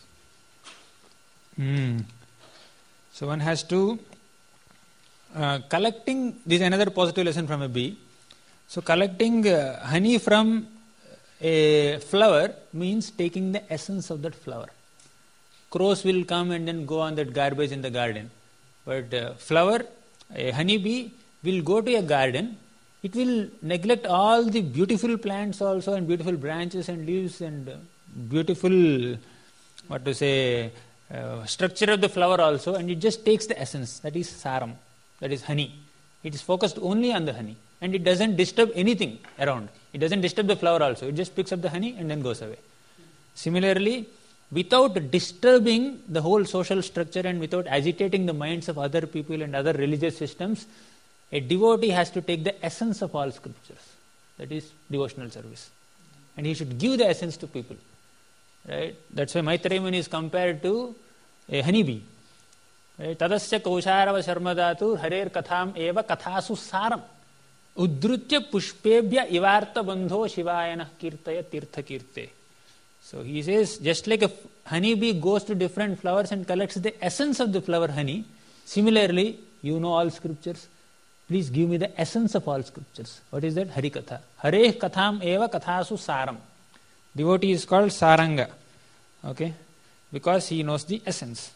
So one has to collecting, this is another positive lesson from a bee. So collecting honey from a flower means taking the essence of that flower. Crows will come and then go on that garbage in the garden. But flower, a honey bee will go to a garden. It will neglect all the beautiful plants also and beautiful branches and leaves and beautiful, structure of the flower also, and it just takes the essence, that is saram, that is honey. It is focused only on the honey and it doesn't disturb anything around. It doesn't disturb the flower also. It just picks up the honey and then goes away. Similarly, without disturbing the whole social structure and without agitating the minds of other people and other religious systems, a devotee has to take the essence of all scriptures. That is devotional service. And he should give the essence to people. Right? That's why Maitreya Muni is compared to a honeybee. Right? Tadasya kausharava sharmadatu harer katham eva kathasu saram udrutya pushpebhya ivarta bandho shivayana kirtaya tirtha kirte. So he says, just like a honeybee goes to different flowers and collects the essence of the flower honey, similarly, you know all scriptures. Please give me the essence of all scriptures. What is that? Harikatha. Hareh katham eva kathasu saram. Devotee is called Saranga, okay, because he knows the essence.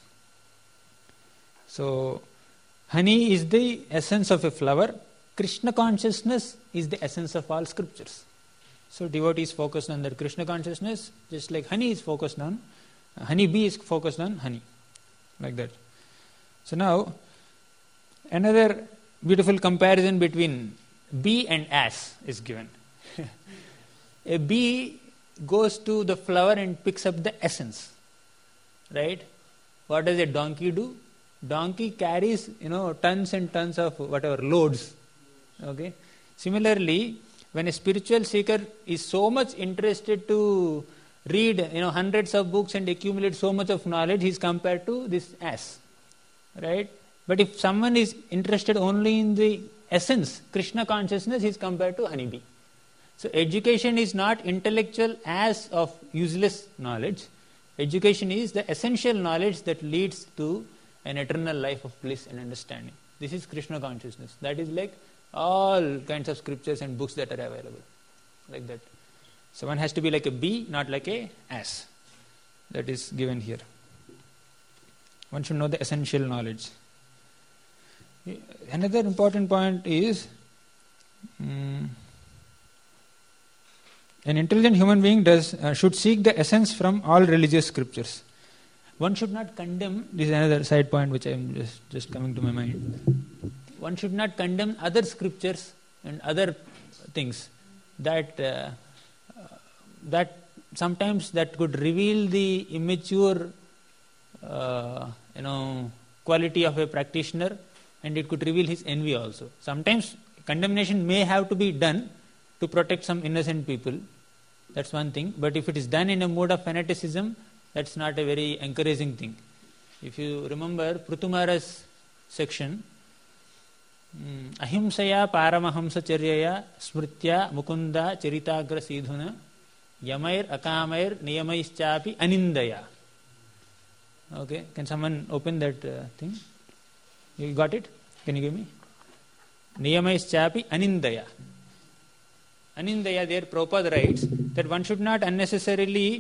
So, honey is the essence of a flower. Krishna consciousness is the essence of all scriptures. So, devotee is focused on that Krishna consciousness, just like honey is focused on, honey bee is focused on honey, like that. So now, another beautiful comparison between bee and ass is given. A bee goes to the flower and picks up the essence, right? What does a donkey do? Donkey carries, tons and tons of whatever loads. Okay. Similarly, when a spiritual seeker is so much interested to read, hundreds of books and accumulate so much of knowledge, he is compared to this ass, right? But if someone is interested only in the essence, Krishna consciousness, he is compared to honeybee. So education is not intellectual as of useless knowledge. Education is the essential knowledge that leads to an eternal life of bliss and understanding. This is Krishna consciousness. That is like all kinds of scriptures and books that are available. Like that. So one has to be like a bee, not like a ass. That is given here. One should know the essential knowledge. Another important point is an intelligent human being should seek the essence from all religious scriptures. One should not condemn, this is another side point which I am just coming to my mind. One should not condemn other scriptures and other things that sometimes that could reveal the immature quality of a practitioner, and it could reveal his envy also. Sometimes condemnation may have to be done to protect some innocent people. That's one thing. But if it is done in a mode of fanaticism, that's not a very encouraging thing. If you remember Pruthumara's section, Ahimsaya Paramahamsa Charyaya Smritya Mukunda Charitagra Sidhuna Yamair Akamair Niyamaischapi Anindaya. Okay, can someone open that thing? You got it? Can you give me? Niyamaischapi Anindaya. Anindaya, there Prabhupada writes that one should not unnecessarily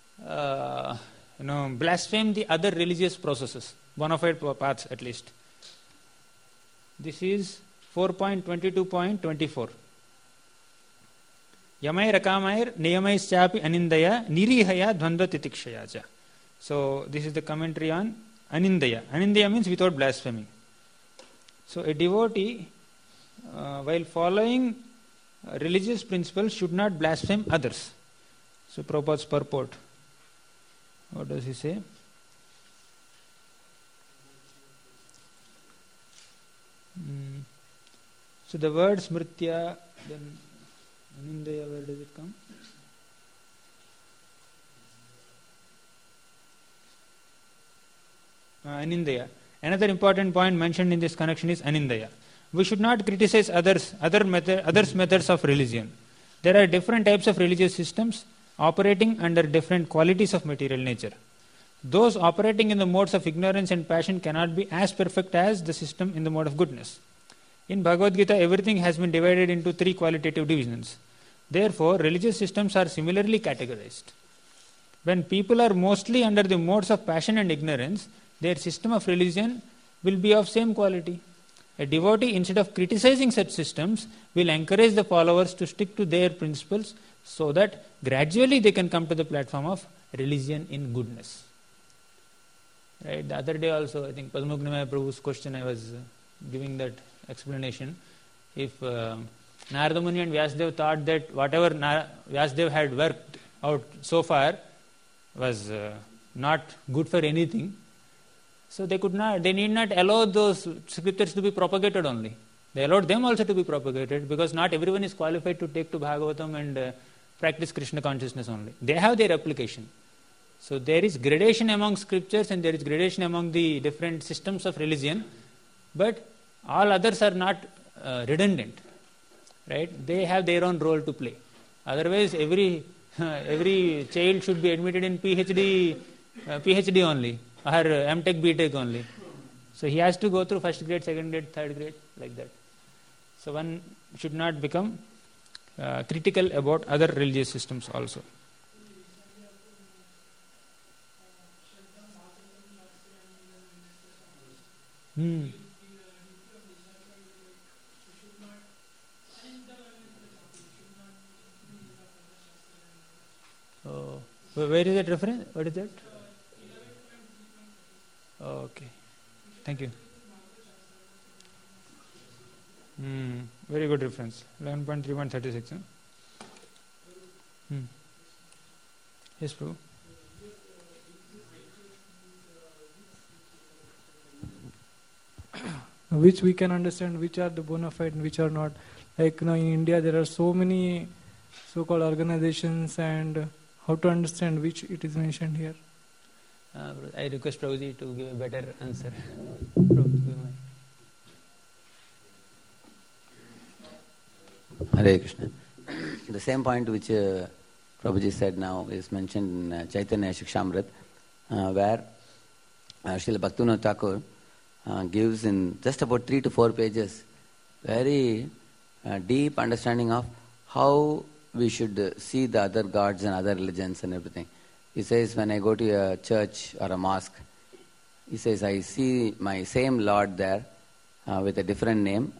blaspheme the other religious processes, bona fide paths at least. This is 4.22.24. Yamai rakamair niyamaischapi anindaya nirihaya dvandva titikshaya cha. So this is the commentary on anindaya. Anindaya means without blaspheming. So a devotee, while following religious principles, should not blaspheme others. So Prabhupada's purport. What does he say? So the word smritya, then anindaya, where does it come? Anindaya. Another important point mentioned in this connection is anindaya. We should not criticize others' methods of religion. There are different types of religious systems operating under different qualities of material nature. Those operating in the modes of ignorance and passion cannot be as perfect as the system in the mode of goodness. In Bhagavad Gita, everything has been divided into 3 qualitative divisions. Therefore, religious systems are similarly categorized. When people are mostly under the modes of passion and ignorance, their system of religion will be of same quality. A devotee, instead of criticizing such systems, will encourage the followers to stick to their principles so that gradually they can come to the platform of religion in goodness. Right? The other day also, I think Padmagnimaya Prabhu's question, I was giving that explanation. If Narada Muni and Vyasadeva thought that whatever Vyasadeva had worked out so far was not good for anything, so they need not allow those scriptures to be propagated only. They allowed them also to be propagated, because not everyone is qualified to take to Bhagavatam and practice Krishna consciousness only. They have their application. So there is gradation among scriptures and there is gradation among the different systems of religion, but all others are not redundant. Right? They have their own role to play. Otherwise, every child should be admitted in PhD only, or MTech, BTech only. So he has to go through first grade, second grade, third grade, like that. So one should not become critical about other religious systems also. Oh, where is that reference? What is that? Okay. Thank you. Very good reference. 11.3136. Yes, Prabhu. Which we can understand which are the bona fide and which are not. Like in India there are so many so-called organizations, and how to understand which it is mentioned here. I request Prabhuji to give a better answer. Hare Krishna. The same point which Prabhuji said now is mentioned in Chaitanya Shikshamrit, where Srila Bhaktivinoda Thakur gives in just about 3 to 4 pages very deep understanding of how we should see the other gods and other religions and everything. He says, when I go to a church or a mosque, he says, I see my same Lord there with a different name,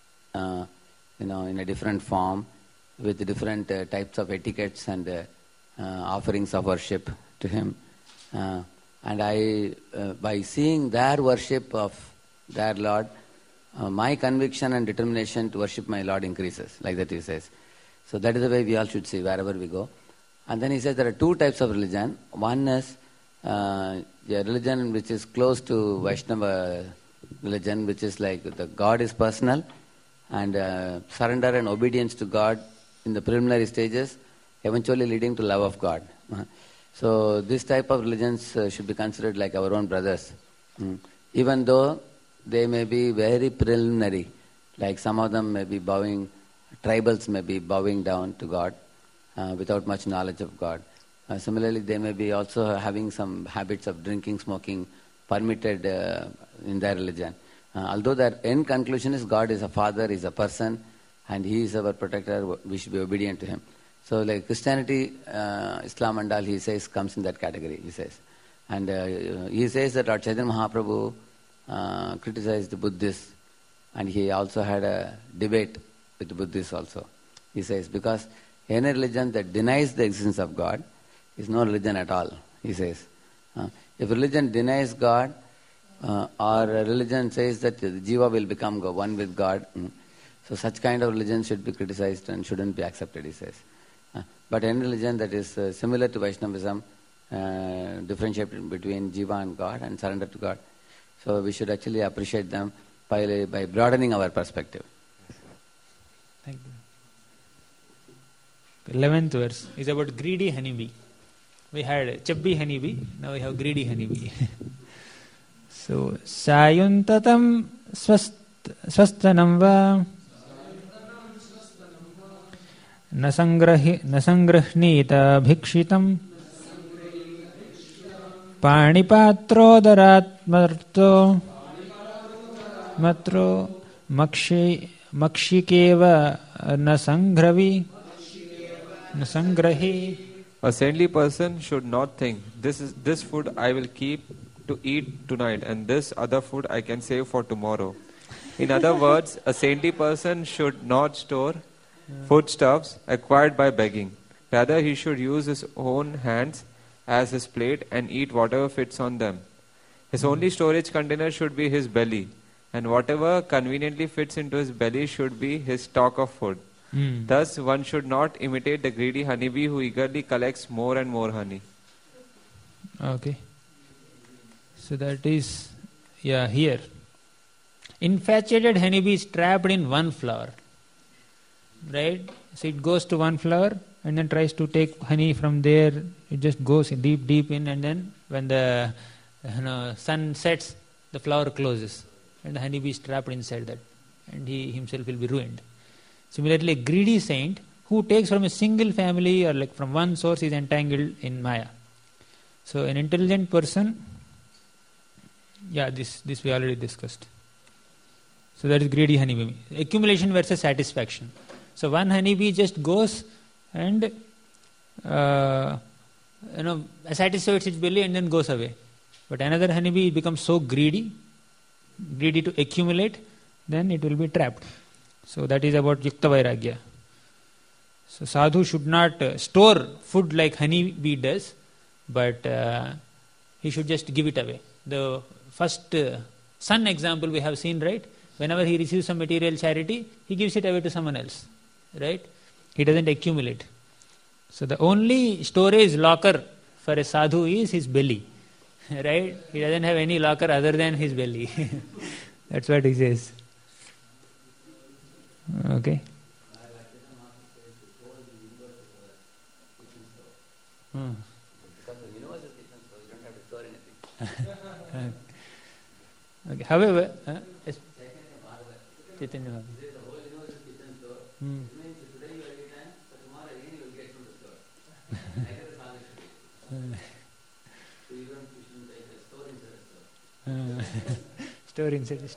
in a different form, with different types of etiquettes and offerings of worship to him. And I, by seeing their worship of their Lord, my conviction and determination to worship my Lord increases. Like that he says. So that is the way we all should see wherever we go. And then he says there are 2 types of religion. One is a religion which is close to Vaishnava religion, which is like the God is personal, and surrender and obedience to God in the preliminary stages, eventually leading to love of God. So this type of religions should be considered like our own brothers. Even though they may be very preliminary, like some of them may be bowing, tribals may be bowing down to God without much knowledge of God. Similarly, they may be also having some habits of drinking, smoking, permitted in their religion. Although their end conclusion is God is a father, is a person, and he is our protector, we should be obedient to him. So like Christianity, Islam and all, he says, comes in that category, he says. And he says that Lord Chaitanya Mahaprabhu criticized the Buddhists, and he also had a debate with the Buddhists also. He says, because any religion that denies the existence of God is no religion at all, he says. If religion denies God, or a religion says that the jiva will become one with God, so such kind of religion should be criticized and shouldn't be accepted, he says. But any religion that is similar to Vaishnavism, differentiate between jiva and God and surrender to God, so we should actually appreciate them by broadening our perspective. Thank you. 11th verse is about greedy honeybee. We had chubby honeybee, now we have greedy honeybee. So, sayuntatam swastanam va nasangrahnita bhikshitam panipatrodaratmarto matro makshikeva nasangrahi. A saintly person should not think, this food I will keep to eat tonight, and this other food I can save for tomorrow. In other words, a saintly person should not store foodstuffs acquired by begging. Rather, he should use his own hands as his plate and eat whatever fits on them. His only storage container should be his belly, and whatever conveniently fits into his belly should be his stock of food. Thus, one should not imitate the greedy honeybee who eagerly collects more and more honey. Okay. So that is, here. Infatuated honeybee is trapped in one flower. Right? So it goes to one flower and then tries to take honey from there. It just goes deep in, and then when the sun sets, the flower closes. And the honeybee is trapped inside that. And he himself will be ruined. Similarly, a greedy saint who takes from a single family or like from one source is entangled in Maya. So an intelligent person, this we already discussed. So that is greedy honeybee. Accumulation versus satisfaction. So one honeybee just goes and satisfies its belly and then goes away. But another honeybee becomes so greedy to accumulate, then it will be trapped. So that is about Yukta Vairagya. So sadhu should not store food like honeybee does, but he should just give it away. The first son example we have seen, right? Whenever he receives some material charity, he gives it away to someone else, right? He doesn't accumulate. So the only storage locker for a sadhu is his belly, right? He doesn't have any locker other than his belly. That's what he says. Okay. Because the universe is kitchen, so you don't have to store anything. Okay. However, yes. Chaitanya Bhagavat. The whole universe is kitchen store. It means today you are eaten, so tomorrow again you will get from the store. Like that is how it should be. So you shouldn't take a store inside a store. Store inside the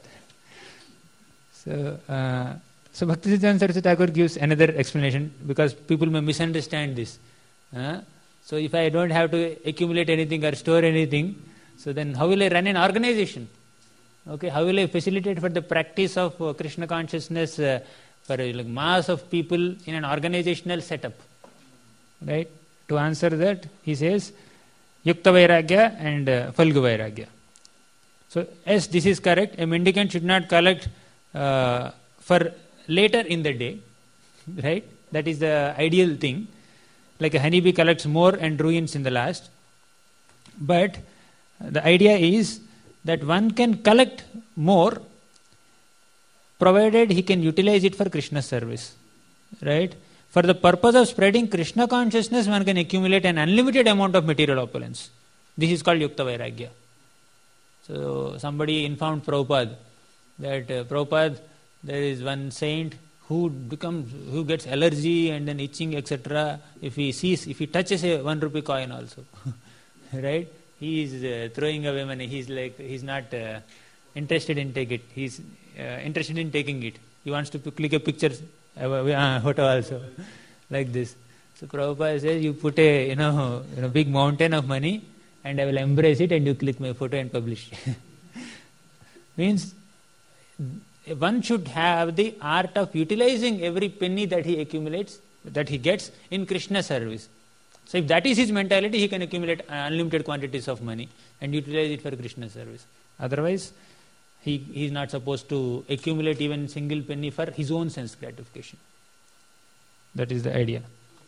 store. So Bhaktisiddhanta Saraswati Thakur gives another explanation because people may misunderstand this. So if I don't have to accumulate anything or store anything, so then how will I run an organization? Okay, how will I facilitate for the practice of Krishna consciousness for a mass of people in an organizational setup? Right? To answer that, he says, Yukta Vairagya and Falgu Vairagya. So, yes, this is correct. A mendicant should not collect for later in the day. Right? That is the ideal thing. Like a honeybee collects more and ruins in the last. But the idea is that one can collect more provided he can utilize it for Krishna service. Right? For the purpose of spreading Krishna consciousness, one can accumulate an unlimited amount of material opulence. This is called Yukta Vairagya. So somebody informed Prabhupada that Prabhupada, there is one saint who gets allergy and then itching, etc. If he touches a 1 rupee coin also. Right? He is throwing away money. He's not interested in taking it. He's interested in taking it. He wants to click a picture, photo also, like this. So Prabhupada says, you put a big mountain of money, and I will embrace it, and you click my photo and publish. Means one should have the art of utilizing every penny that he accumulates, that he gets in Krishna service. So if that is his mentality, he can accumulate unlimited quantities of money and utilize it for Krishna service. Otherwise, he is not supposed to accumulate even single penny for his own sense gratification. That is the idea.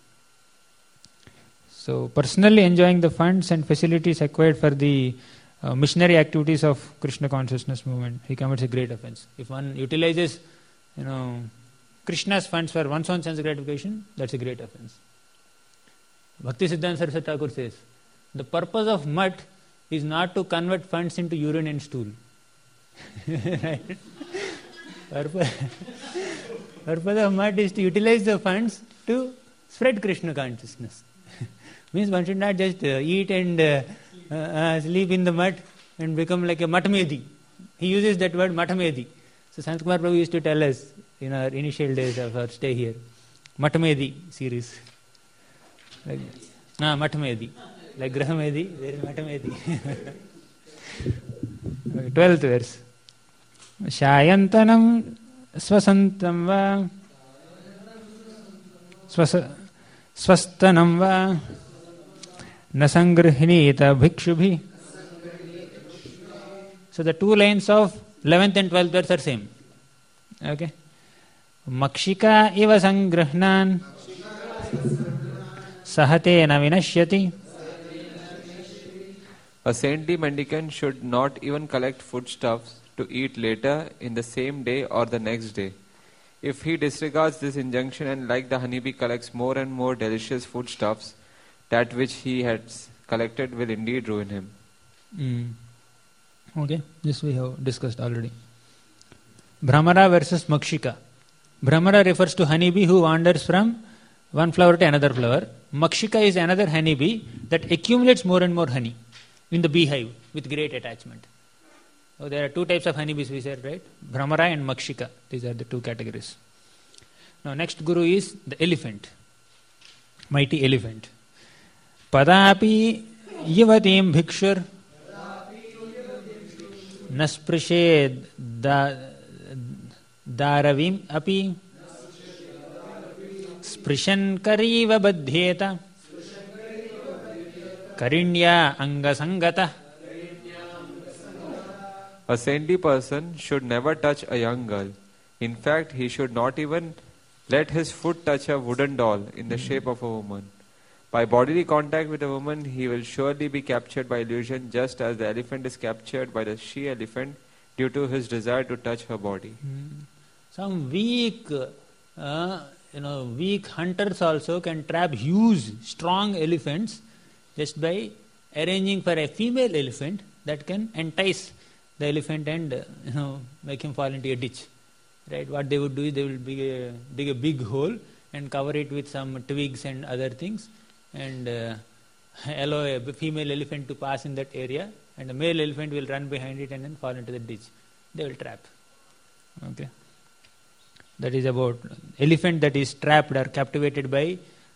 So personally enjoying the funds and facilities acquired for the missionary activities of Krishna consciousness movement, he commits a great offense. If one utilizes, Krishna's funds for one's own sense gratification, that's a great offense. Bhaktisiddhanta Saraswati Thakur says, the purpose of mutt is not to convert funds into urine and stool. Right? Purpose of mutt is to utilize the funds to spread Krishna consciousness. Means one should not just eat and sleep in the mutt and become like a matmedi. He uses that word matmedi. So Sant Kumar Prabhu used to tell us in our initial days of our stay here, matmedi series. Like matmedi. Like grahamedi, there is matmedi. 12th verse. Shayantanam swasantam va swastanam va nasangrhinita bhikshubhi. So the two lines of 11th and 12th verse are same. Okay. Makshika iva sangrahnan sahatena vinashyati. A saintly mendicant should not even collect foodstuffs to eat later in the same day or the next day. If he disregards this injunction and like the honeybee collects more and more delicious foodstuffs, that which he has collected will indeed ruin him. Okay, this we have discussed already. Bhramara versus Makshika. Bhramara refers to honeybee who wanders from one flower to another flower. Makshika is another honeybee that accumulates more and more honey in the beehive with great attachment. So there are two types of honeybees we said, right? Bhramara and Makshika. These are the two categories. Now next guru is the elephant. Mighty elephant. Padapi yivatim bhikshur nasprished daravim api sprishan kariva badhyeta karinya angasangata A saintly person should never touch a young girl. In fact, he should not even let his foot touch a wooden doll in the shape of a woman. By bodily contact with a woman, he will surely be captured by illusion, just as the elephant is captured by the she-elephant due to his desire to touch her body. Some weak hunters also can trap huge, strong elephants just by arranging for a female elephant that can entice the elephant and make him fall into a ditch. Right? What they would do is they will dig a big hole and cover it with some twigs and other things, and allow a female elephant to pass in that area, and the male elephant will run behind it and then fall into the ditch. They will trap. Okay. That is about elephant that is trapped or captivated by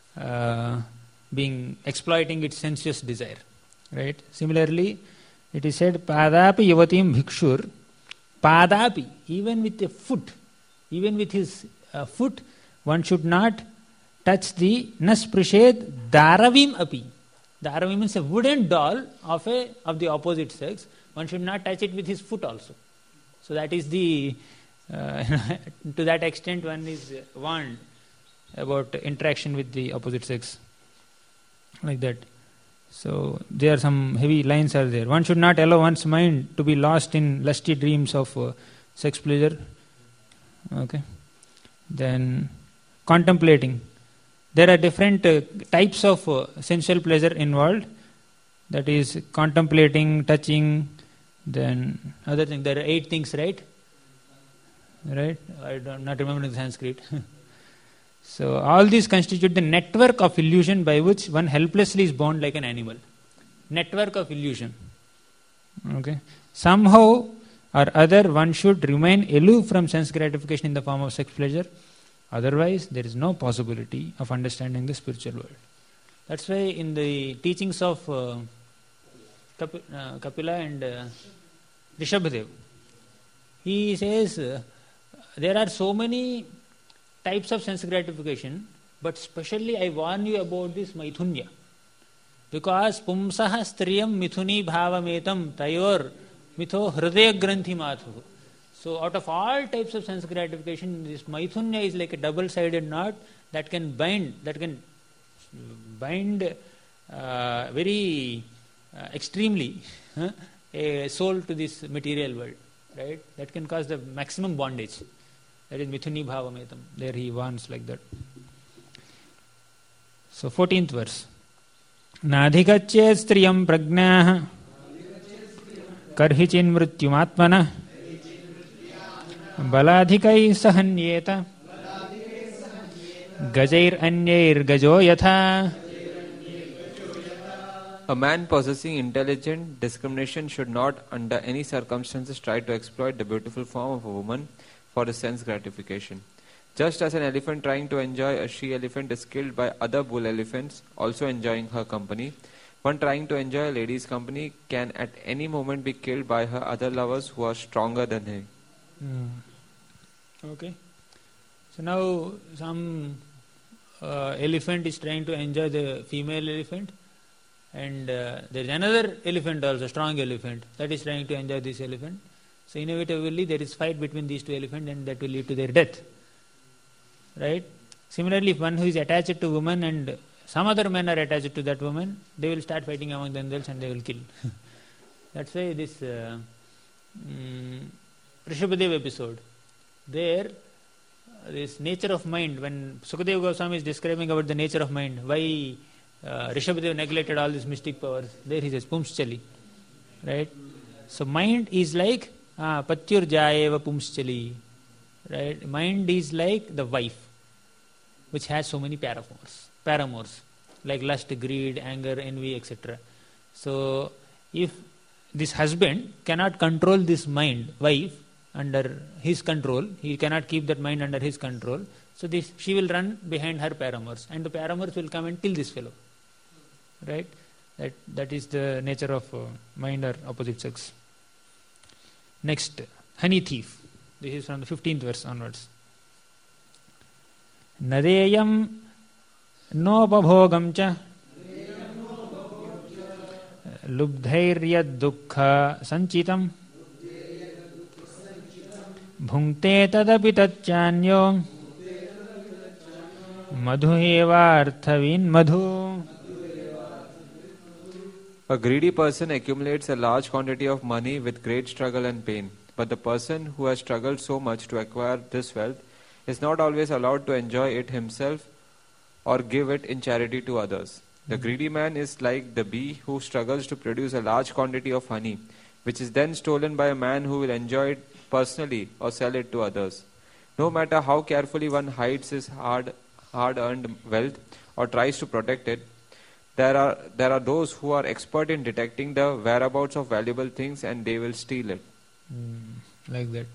exploiting its sensuous desire. Right? Similarly, it is said, Padapi yavatim bhikshur, Padapi, even with a foot, even with his foot, one should not touch the nasprished daravim api. Daravim means a wooden doll of the opposite sex. One should not touch it with his foot also. So that is the to that extent one is warned about interaction with the opposite sex, like that. So there are some heavy lines are there. One should not allow one's mind to be lost in lusty dreams of sex pleasure. Okay. Then contemplating. There are different types of sensual pleasure involved. That is contemplating, touching, then other things. There are 8 things, right? Right? I don't not remember the Sanskrit. So all these constitute the network of illusion by which one helplessly is bound like an animal. Network of illusion. Okay. Somehow or other one should remain aloof from sense gratification in the form of sex pleasure. Otherwise, there is no possibility of understanding the spiritual world. That's why in the teachings of Kapila and Rishabhadev, he says there are so many types of sense gratification, but specially I warn you about this maithunya. Because pumsaha striyam mithuni bhavametam tayor mitho hridaya granthi mathu. So out of all types of sense gratification, this maithunya is like a double-sided knot that can bind very extremely a soul to this material world. Right? That can cause the maximum bondage. That is mithuni bhavametam. There he warns like that. So 14th verse. Nadhikacche striyam prajnah karhichin mrityumatmana baladhikai sahanyeta gajair anyair gajo yatha. A man possessing intelligent discrimination should not under any circumstances try to exploit the beautiful form of a woman for his sense gratification. Just as an elephant trying to enjoy a she-elephant is killed by other bull elephants also enjoying her company, one trying to enjoy a lady's company can at any moment be killed by her other lovers who are stronger than him. Okay. So now some elephant is trying to enjoy the female elephant, and there is another elephant also, strong elephant, that is trying to enjoy this elephant. So inevitably there is fight between these 2 elephants, and that will lead to their death. Right? Similarly, if one who is attached to woman and some other men are attached to that woman, they will start fighting among themselves and they will kill. That's why this Rishabhadev episode, there this nature of mind, when Sukadeva Goswami is describing about the nature of mind, why Rishabhadev neglected all these mystic powers, there he says Pumschali. Right? So mind is like Patyur Jayeva Pumschali. Right? Mind is like the wife, which has so many paramours, like lust, greed, anger, envy, etc. So if this husband cannot control this mind, wife, under his control, he cannot keep that mind under his control, so she will run behind her paramours, and the paramours will come and kill this fellow. Right? That is the nature of mind or opposite sex. Next, honey thief. This is from the 15th verse onwards. Nadeyam nopabhogam cha lubdhairyad dukkha sanchitam Bhunkte tadapi tacchānyo madhu eva arthavin madhu. A greedy person accumulates a large quantity of money with great struggle and pain. But the person who has struggled so much to acquire this wealth is not always allowed to enjoy it himself or give it in charity to others. The greedy man is like the bee who struggles to produce a large quantity of honey, which is then stolen by a man who will enjoy it personally or sell it to others. No matter how carefully one hides his hard-earned wealth or tries to protect it, there are those who are expert in detecting the whereabouts of valuable things, and they will steal it. Like that.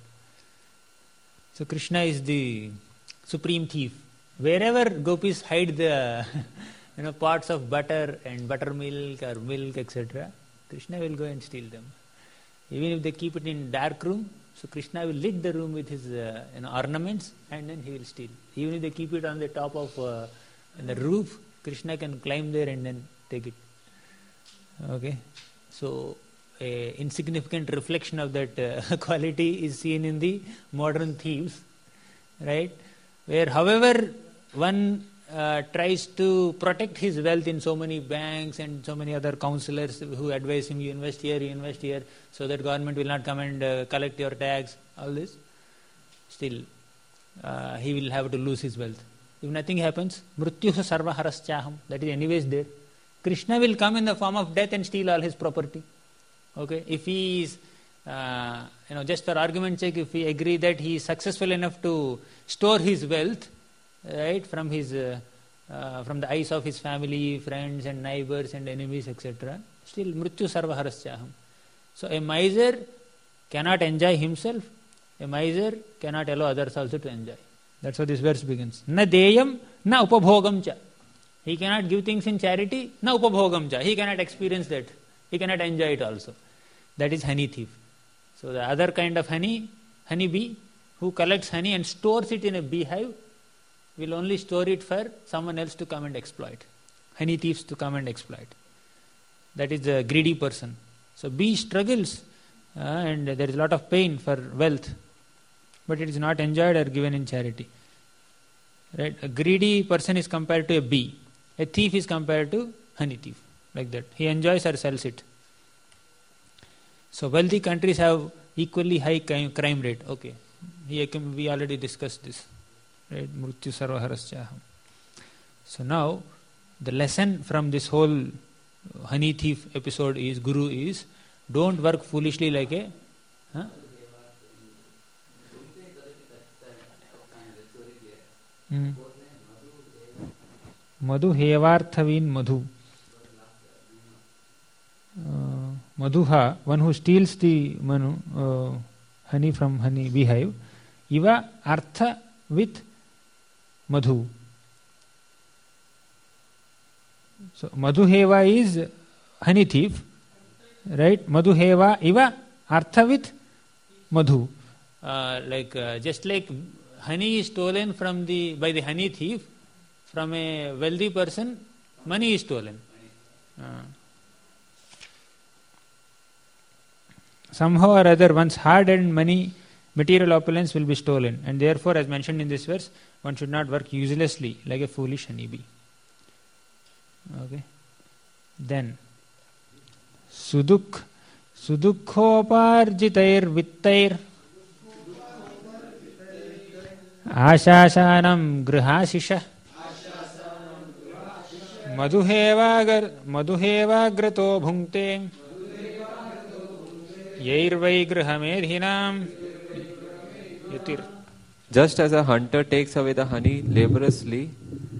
So Krishna is the supreme thief. Wherever gopis hide the pots of butter and buttermilk or milk, etc., Krishna will go and steal them. Even if they keep it in dark room, so Krishna will lit the room with his ornaments, and then he will steal. Even if they keep it on the top of the roof, Krishna can climb there and then take it. Okay, so a insignificant reflection of that quality is seen in the modern thieves, right? Where, however, one tries to protect his wealth in so many banks and so many other counselors who advise him, you invest here, so that government will not come and collect your tax, all this, still he will have to lose his wealth. If nothing happens, mrutyuha sarva haraschaham, that is anyways there. Krishna will come in the form of death and steal all his property. Okay, if he is, just for argument's sake, if we agree that he is successful enough to store his wealth, right, from his, from the eyes of his family, friends and neighbors and enemies, etc., still mrityu sarva haraschaham. So a miser cannot enjoy himself, a miser cannot allow others also to enjoy. That's how this verse begins. Na deyam, na upabhogam cha. He cannot give things in charity, na upabhogam cha. He cannot experience that. He cannot enjoy it also. That is honey thief. So the other kind of honey bee, who collects honey and stores it in a beehive, will only store it for someone else to come and exploit. Honey thieves to come and exploit. That is the greedy person. So bee struggles and there is a lot of pain for wealth, but it is not enjoyed or given in charity. Right? A greedy person is compared to a bee. A thief is compared to honey thief. Like that. He enjoys or sells it. So wealthy countries have equally high crime rate. Okay. We already discussed this. Right? Mrityu sarva haraschaham. So now, the lesson from this whole honey thief episode is, Guru is, don't work foolishly like a... Madhu hevarthavin madhu. Madhuha, one who steals the honey from honey beehive, iva artha with madhu. So madhuheva is honey thief, right? Madhuheva iva artha with madhu. Just like honey is stolen by the honey thief, from a wealthy person, money is stolen. Somehow or other, one's hard-earned money, material opulence will be stolen. And therefore, as mentioned in this verse, one should not work uselessly like a foolish honeybee. Okay. Then, sudukhoparjitair vittair ashashanam grihasisha madhuhevagrato bhunkte yairvai grihamedhinam yatir. Just as a hunter takes away the honey laboriously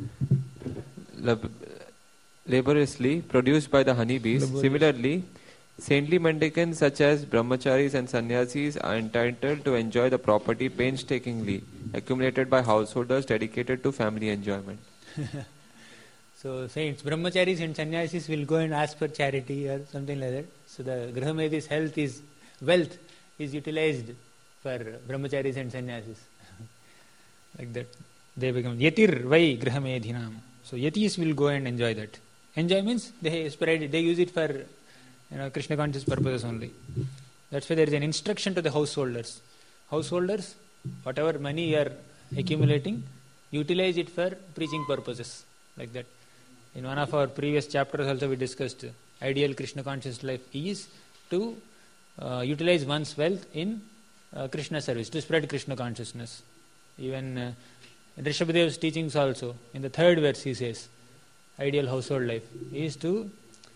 produced by the honeybees, similarly, saintly mendicants such as brahmacharis and sannyasis are entitled to enjoy the property painstakingly accumulated by householders dedicated to family enjoyment. So saints, brahmacharis and sannyasis will go and ask for charity or something like that. So the Grihamedi's wealth is utilized for brahmacharis and sannyasis. Like that. They become yatir vai Grihamedhinam. So yatis will go and enjoy that. Enjoy means they spread it, they use it for Krishna conscious purposes only. That's why there is an instruction to the householders. householders, whatever money you are accumulating, utilize it for preaching purposes, like that. In one of our previous chapters also we discussed ideal Krishna conscious life is to utilize one's wealth in Krishna service, to spread Krishna consciousness. Even Rishabhadev's teachings also, in the 3rd verse he says, ideal household life is to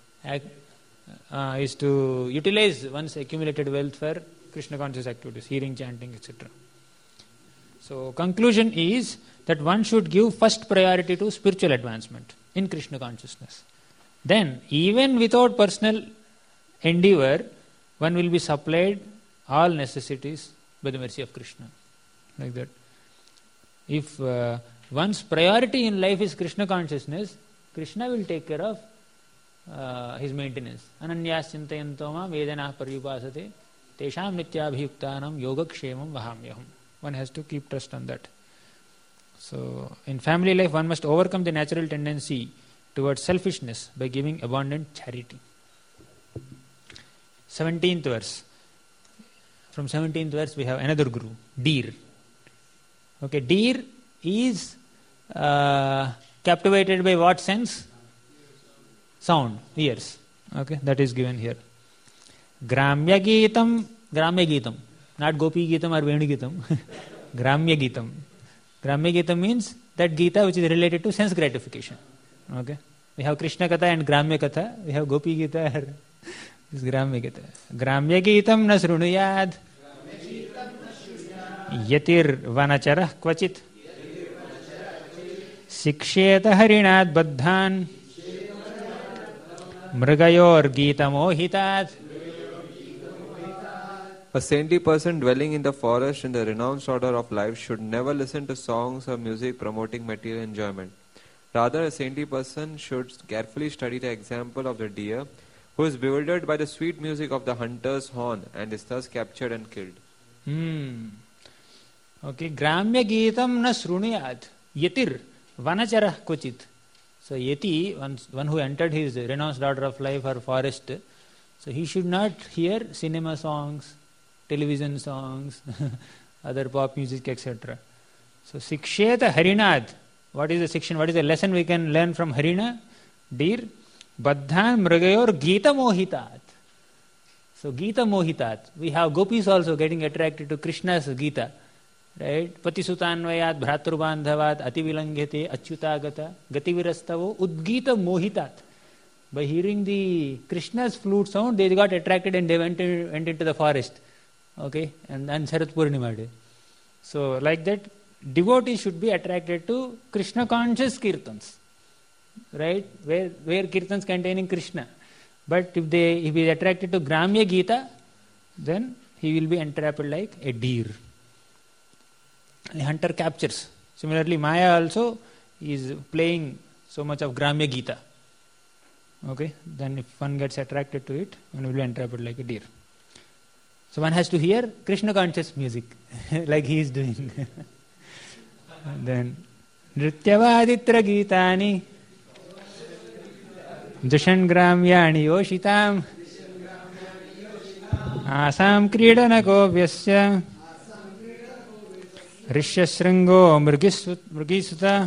utilize one's accumulated wealth for Krishna conscious activities, hearing, chanting, etc. So conclusion is that one should give first priority to spiritual advancement in Krishna consciousness. Then, even without personal endeavor, one will be supplied all necessities by the mercy of Krishna. Like that. If one's priority in life is Krishna consciousness, Krishna will take care of his maintenance. Ananyas chintayanto mam vedanah paryupasate tesham nityabhiyuktanam yogakshemam vahamyaham. One has to keep trust on that. So, in family life, one must overcome the natural tendency towards selfishness by giving abundant charity. 17th verse. From 17th verse, we have another guru, deer. Okay, deer is captivated by what sense? Sound, ears. Okay, that is given here. Gramya Geetam, not Gopi Geetam or Venu Geetam. Gramya Geetam. Gramya Geetam means that Gita which is related to sense gratification. Okay, we have Krishna Katha and Gramya Katha. We have Gopi Gita or this Gramya Gita. Gramya Geetam na srunuyad yatir vanacharah kvachit siksheta harinad baddhan mrigayor geetamohitat. A saintly person dwelling in the forest in the renounced order of life should never listen to songs or music promoting material enjoyment. Rather, a saintly person should carefully study the example of the deer who is bewildered by the sweet music of the hunter's horn and is thus captured and killed. Okay, Gramya Geetam na srunuyat yatir vanacharah kvachit. So yati, one who entered his renounced order of life or forest, so he should not hear cinema songs, television songs, other pop music, etc. So Siksheta Harinad. What is the section? What is the lesson we can learn from Harina? Deer. Baddhan Mrigayor Gita Mohitat. So Gita Mohitat. We have gopis also getting attracted to Krishna's Gita. Right? Patisutanvayat Bhratrubandhavat Ativilanghete Achyutagata Gativirastavo Udgita Mohitat. By hearing the Krishna's flute sound, they got attracted and they went into the forest. Okay? And Sharat Purnima day. So like that, devotees should be attracted to Krishna conscious kirtans. Right? Where kirtans containing Krishna. But if he is attracted to Gramya Gita, then he will be entrapped like a deer. A hunter captures. Similarly, Maya also is playing so much of Gramya Gita. Okay, then if one gets attracted to it, one will be entrapped like a deer. So one has to hear Krishna conscious music, like he is doing. Then, Nrityavaditra Gitani Dushan Gramyani Yoshitam Asam Kridanako Vyasya Rishyasringo Mrgisuta.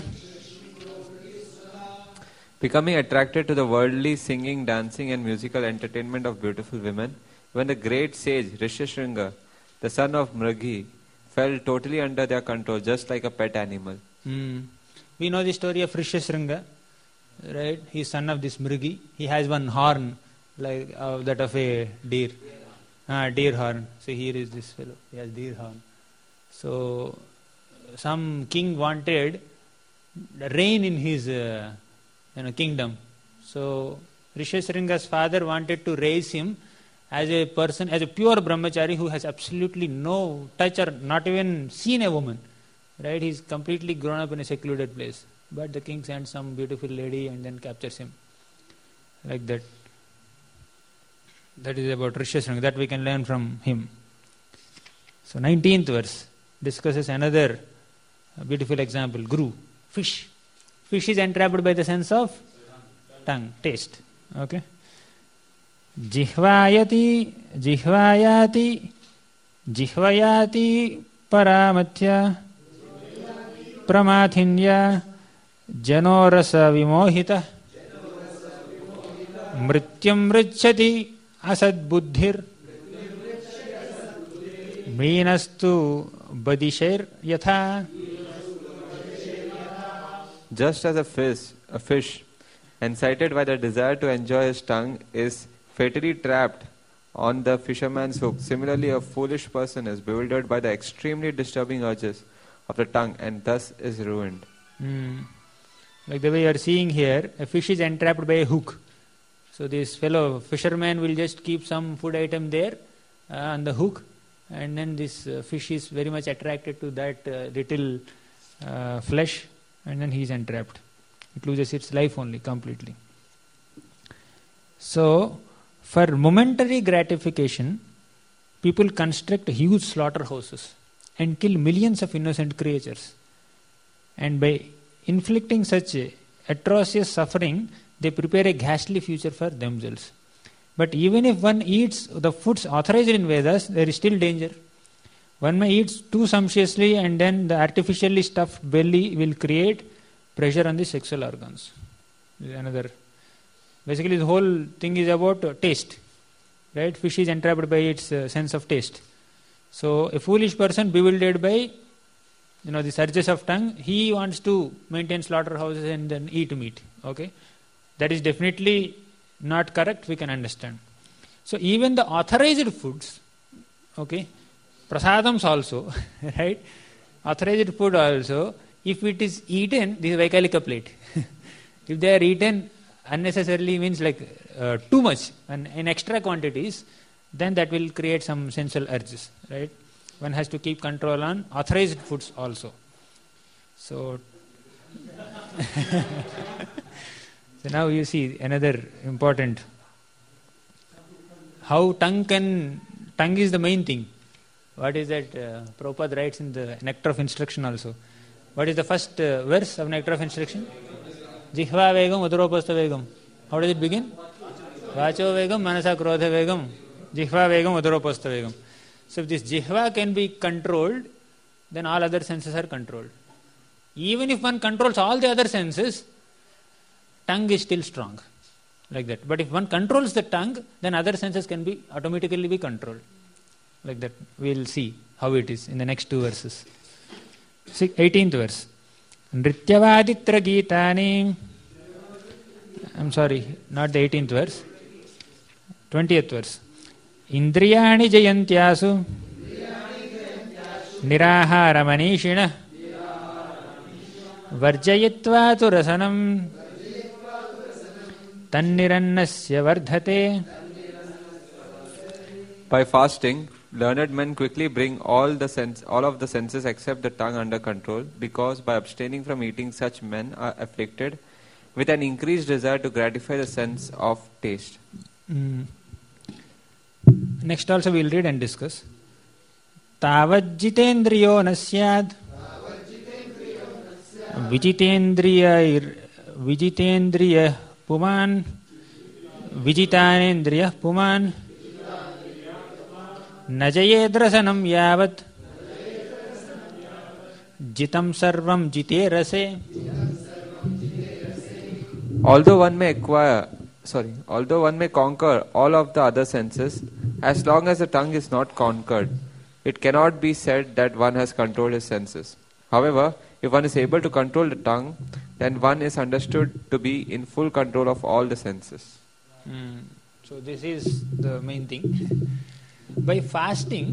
Becoming attracted to the worldly singing, dancing and musical entertainment of beautiful women, when the great sage Rishyasringa, the son of Mrgi, fell totally under their control, just like a pet animal. We know the story of Rishyasringa, right? He is son of this Mrgi. He has one horn, like that of a deer. Deer horn. So here is this fellow. He has deer horn. So some king wanted rain in his kingdom. So Rishyasringa's father wanted to raise him as a person, as a pure brahmachari who has absolutely no touch or not even seen a woman. Right? He's completely grown up in a secluded place. But the king sends some beautiful lady and then captures him. Like that. That is about Rishyasringa. That we can learn from him. So 19th verse discusses another beautiful example. Guru, fish. Fish is entrapped by the sense of tongue, taste. Okay. Jihvayati Jihvayati paramatya pramathinya janorasa vimohita mrityam mrichati asad buddhir mrinastu badishair yatha. Just as a fish, incited by the desire to enjoy his tongue, is fatally trapped on the fisherman's hook, similarly a foolish person is bewildered by the extremely disturbing urges of the tongue and thus is ruined. Like the way you are seeing here, a fish is entrapped by a hook. So this fellow fisherman will just keep some food item there on the hook, and then this fish is very much attracted to that little flesh, and then he is entrapped. It loses its life only completely. So, for momentary gratification, people construct huge slaughterhouses and kill millions of innocent creatures. And by inflicting such atrocious suffering, they prepare a ghastly future for themselves. But even if one eats the foods authorized in Vedas, there is still danger. One may eat too sumptuously, and then the artificially stuffed belly will create pressure on the sexual organs. This is another. Basically, the whole thing is about taste. Right? Fish is entrapped by its sense of taste. So, a foolish person bewildered by the surges of tongue, he wants to maintain slaughterhouses and then eat meat. Okay? That is definitely not correct, we can understand. So, even the authorized foods, okay, prasadams also, right? Authorized food also, if it is eaten, this is Vaikalika plate. If they are eaten unnecessarily, means like too much and in extra quantities, then that will create some sensual urges, right? One has to keep control on authorized foods also. So, so now you see another important, how tongue is the main thing. What is that? Prabhupada writes in the Nectar of Instruction also. What is the first verse of Nectar of Instruction? Jihva vegam udaropastha vegam. How does it begin? Vacho vegam manasa krodha vegam. Jihva vegam udaropastha vegam. So if this jihva can be controlled, then all other senses are controlled. Even if one controls all the other senses, tongue is still strong. Like that. But if one controls the tongue, then other senses can be automatically be controlled. Like that. We will see how it is in the next two verses. 18th verse. Nrityavaditra Gitani. I'm sorry, not the 18th verse. 20th verse. Indriyani Jayantyasu Nirahara Manishina Varjayitva tu Rasanam Tannirannasya Vardhate. By fasting, learned men quickly bring all of the senses except the tongue under control, because by abstaining from eating, such men are afflicted with an increased desire to gratify the sense of taste. Next also we will read and discuss. Tavajjitendriyo nasyad vijitendriya puman vijitanendriya puman najayedrasanam yavat jitam sarvam jite rase. Although one may conquer all of the other senses, as long as the tongue is not conquered, it cannot be said that one has controlled his senses. However, if one is able to control the tongue, then one is understood to be in full control of all the senses. So this is the main thing. By fasting,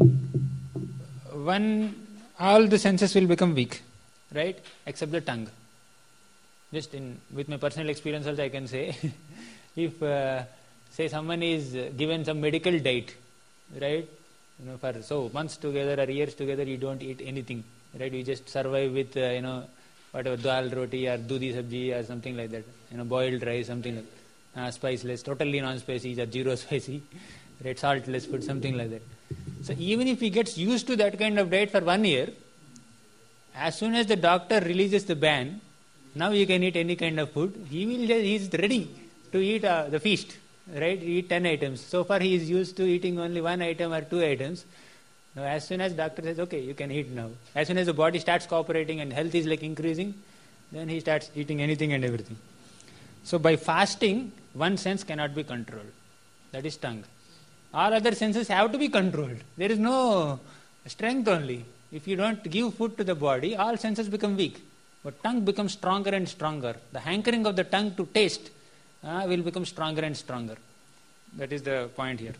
all the senses will become weak, right? Except the tongue. Just with my personal experience also I can say, if say someone is given some medical diet, right? For months together or years together, you don't eat anything, right? You just survive with whatever dal roti or dudi sabji or something like that, boiled rice, something like that, spiceless, totally non-spicy or zero spicy, right? Saltless food, something like that. So even if he gets used to that kind of diet for 1 year, as soon as the doctor releases the ban, now you can eat any kind of food, he is ready to eat the feast, right? Eat 10 items. So far he is used to eating only 1 item or 2 items. Now, as soon as doctor says, okay, you can eat now, as soon as the body starts cooperating and health is like increasing, then he starts eating anything and everything. So by fasting, one sense cannot be controlled. That is tongue. All other senses have to be controlled. There is no strength only. If you don't give food to the body, all senses become weak. But tongue becomes stronger and stronger. The hankering of the tongue to taste will become stronger and stronger. That is the point here.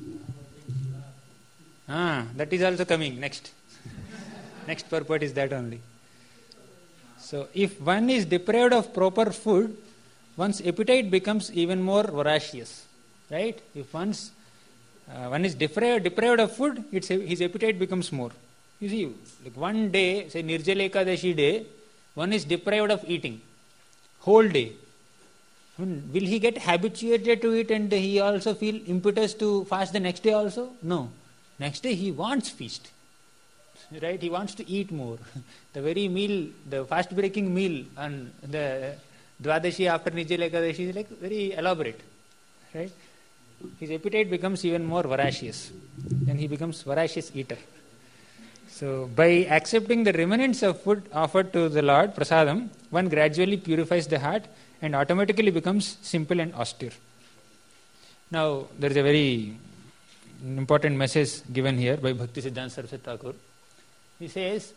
That is also coming next. Next purport is that only. So if one is deprived of proper food, one's appetite becomes even more voracious. Right? If one is deprived of food, his appetite becomes more. You see, like one day, say Nirjala Ekadashi day, one is deprived of eating whole day. Will he get habituated to it and he also feel impetus to fast the next day also? No. Next day he wants feast. Right? He wants to eat more. The very meal, the fast breaking meal on the Dwadashi after Nirjala Ekadashi is like very elaborate. Right? His appetite becomes even more voracious. Then he becomes voracious eater. So by accepting the remnants of food offered to the Lord, prasadam, one gradually purifies the heart and automatically becomes simple and austere. Now there is a very important message given here by Bhakti Siddhanta Saraswati Thakur. He says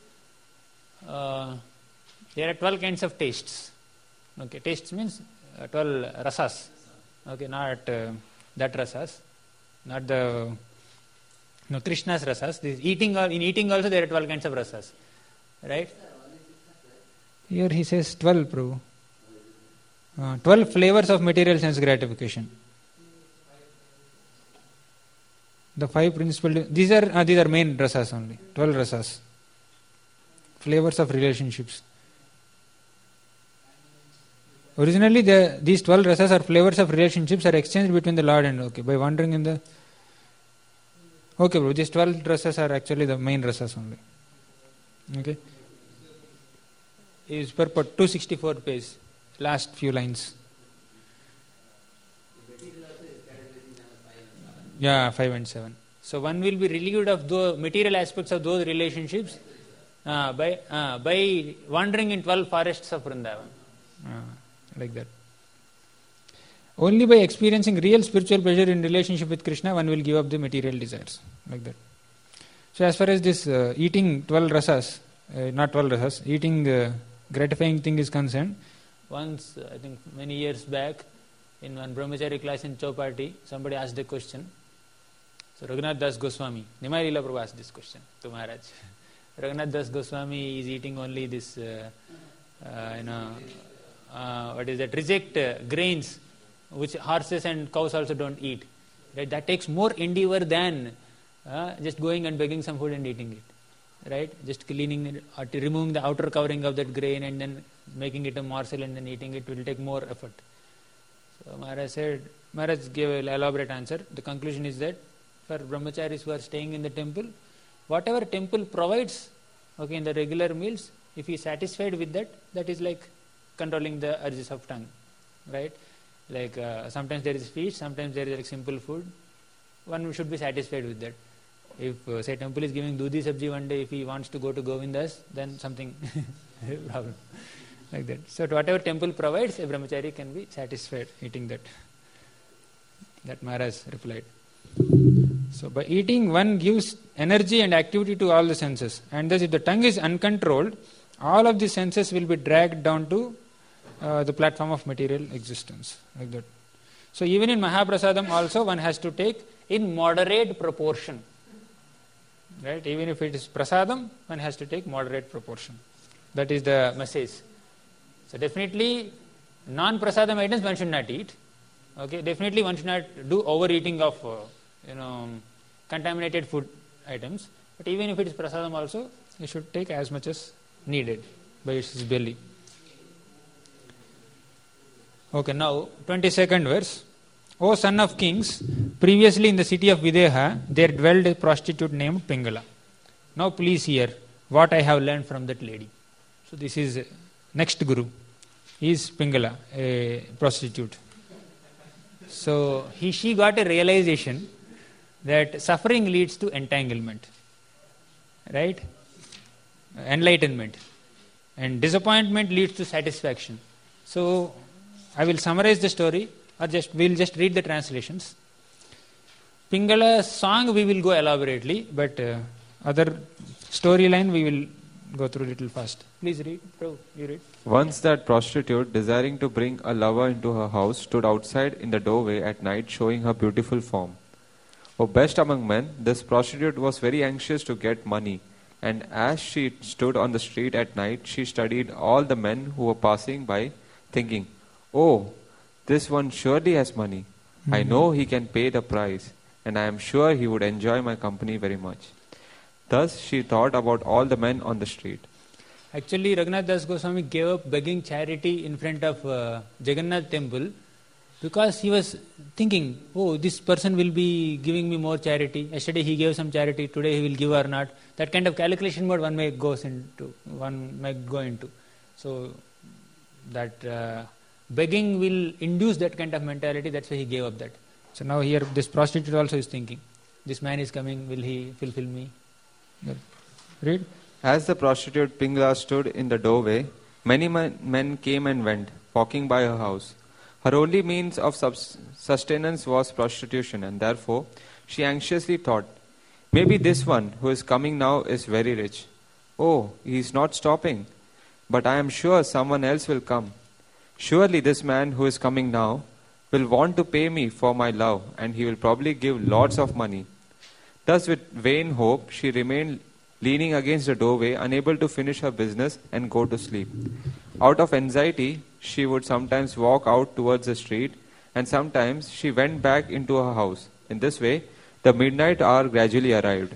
there are 12 kinds of tastes. Okay, tastes means 12 rasas. Okay, not that rasas, not the Krishna's rasas. In eating also there are 12 kinds of rasas. Right? Here he says 12, Prabhu. 12 flavors of material sense gratification. The 5 principal. These are main rasas only. 12 rasas. Flavors of relationships. Originally, these 12 rasas or flavors of relationships are exchanged between the Lord and by wandering in the. Okay, bro, these 12 rasas are actually the main rasas only. Okay. Is purport 264 page, last few lines. Yeah, 5 and 7. So one will be relieved of the material aspects of those relationships by wandering in 12 forests of Vrindavan. Like that. Only by experiencing real spiritual pleasure in relationship with Krishna, one will give up the material desires. Like that. So as far as this eating 12 rasas, not 12 rasas, eating gratifying thing is concerned, once, I think many years back, in one brahmachari class in Chowpatty, somebody asked a question. So Raghunath Das Goswami, Nimai Leela Prabhu asked this question to Maharaj. Raghunath Das Goswami is eating only this, what is that, reject grains, which horses and cows also don't eat. Right? That takes more endeavor than just going and begging some food and eating it. Right? Just cleaning it, or removing the outer covering of that grain and then making it a morsel and then eating it will take more effort. So Maharaj gave an elaborate answer. The conclusion is that for brahmacharis who are staying in the temple, whatever temple provides in the regular meals, if he is satisfied with that, that is like controlling the urges of tongue. Right? Like sometimes there is fish, sometimes there is like simple food. One should be satisfied with that. If say temple is giving dudhi sabji one day, if he wants to go to Govindas, then something problem. Like that. So whatever temple provides, a brahmachari can be satisfied eating that. That Maharaj replied. So by eating, one gives energy and activity to all the senses. And thus if the tongue is uncontrolled, all of the senses will be dragged down to the platform of material existence. Like that. So even in Mahaprasadam also one has to take in moderate proportion. Right? Even if it is prasadam, one has to take moderate proportion. That is the message. So definitely non-prasadam items one should not eat. Okay, definitely one should not do overeating of contaminated food items. But even if it is prasadam also, you should take as much as needed by its belly. Okay, now 22nd verse. O son of kings, previously in the city of Videha, there dwelled a prostitute named Pingala. Now please hear what I have learned from that lady. So this is next guru. He is Pingala, a prostitute. So she got a realization that suffering leads to entanglement. right? Enlightenment. And disappointment leads to satisfaction. So, I will summarize the story, or we'll just read the translations. Pingala's song we will go elaborately, but other storyline we will go through little fast. Please read. Prabhu, you read. Once that prostitute, desiring to bring a lover into her house, stood outside in the doorway at night, showing her beautiful form. O best among men, this prostitute was very anxious to get money, and as she stood on the street at night, she studied all the men who were passing by, thinking, "Oh, this one surely has money. I know he can pay the price, and I am sure he would enjoy my company very much." Thus she thought about all the men on the street. Actually, Raghunath Das Goswami gave up begging charity in front of Jagannath temple because he was thinking, oh, this person will be giving me more charity. Yesterday he gave some charity, today he will give or not. That kind of calculation mode one may go into. So that begging will induce that kind of mentality, that's why he gave up that. So now here this prostitute also is thinking, this man is coming, will he fulfill me? Read. As the prostitute Pingala stood in the doorway, many men came and went, walking by her house. Her only means of sustenance was prostitution, and therefore she anxiously thought, maybe this one who is coming now is very rich. Oh, he is not stopping, but I am sure someone else will come. Surely this man who is coming now will want to pay me for my love, and he will probably give lots of money. Thus with vain hope she remained leaning against the doorway, unable to finish her business and go to sleep. Out of anxiety, she would sometimes walk out towards the street, and sometimes she went back into her house. In this way, the midnight hour gradually arrived.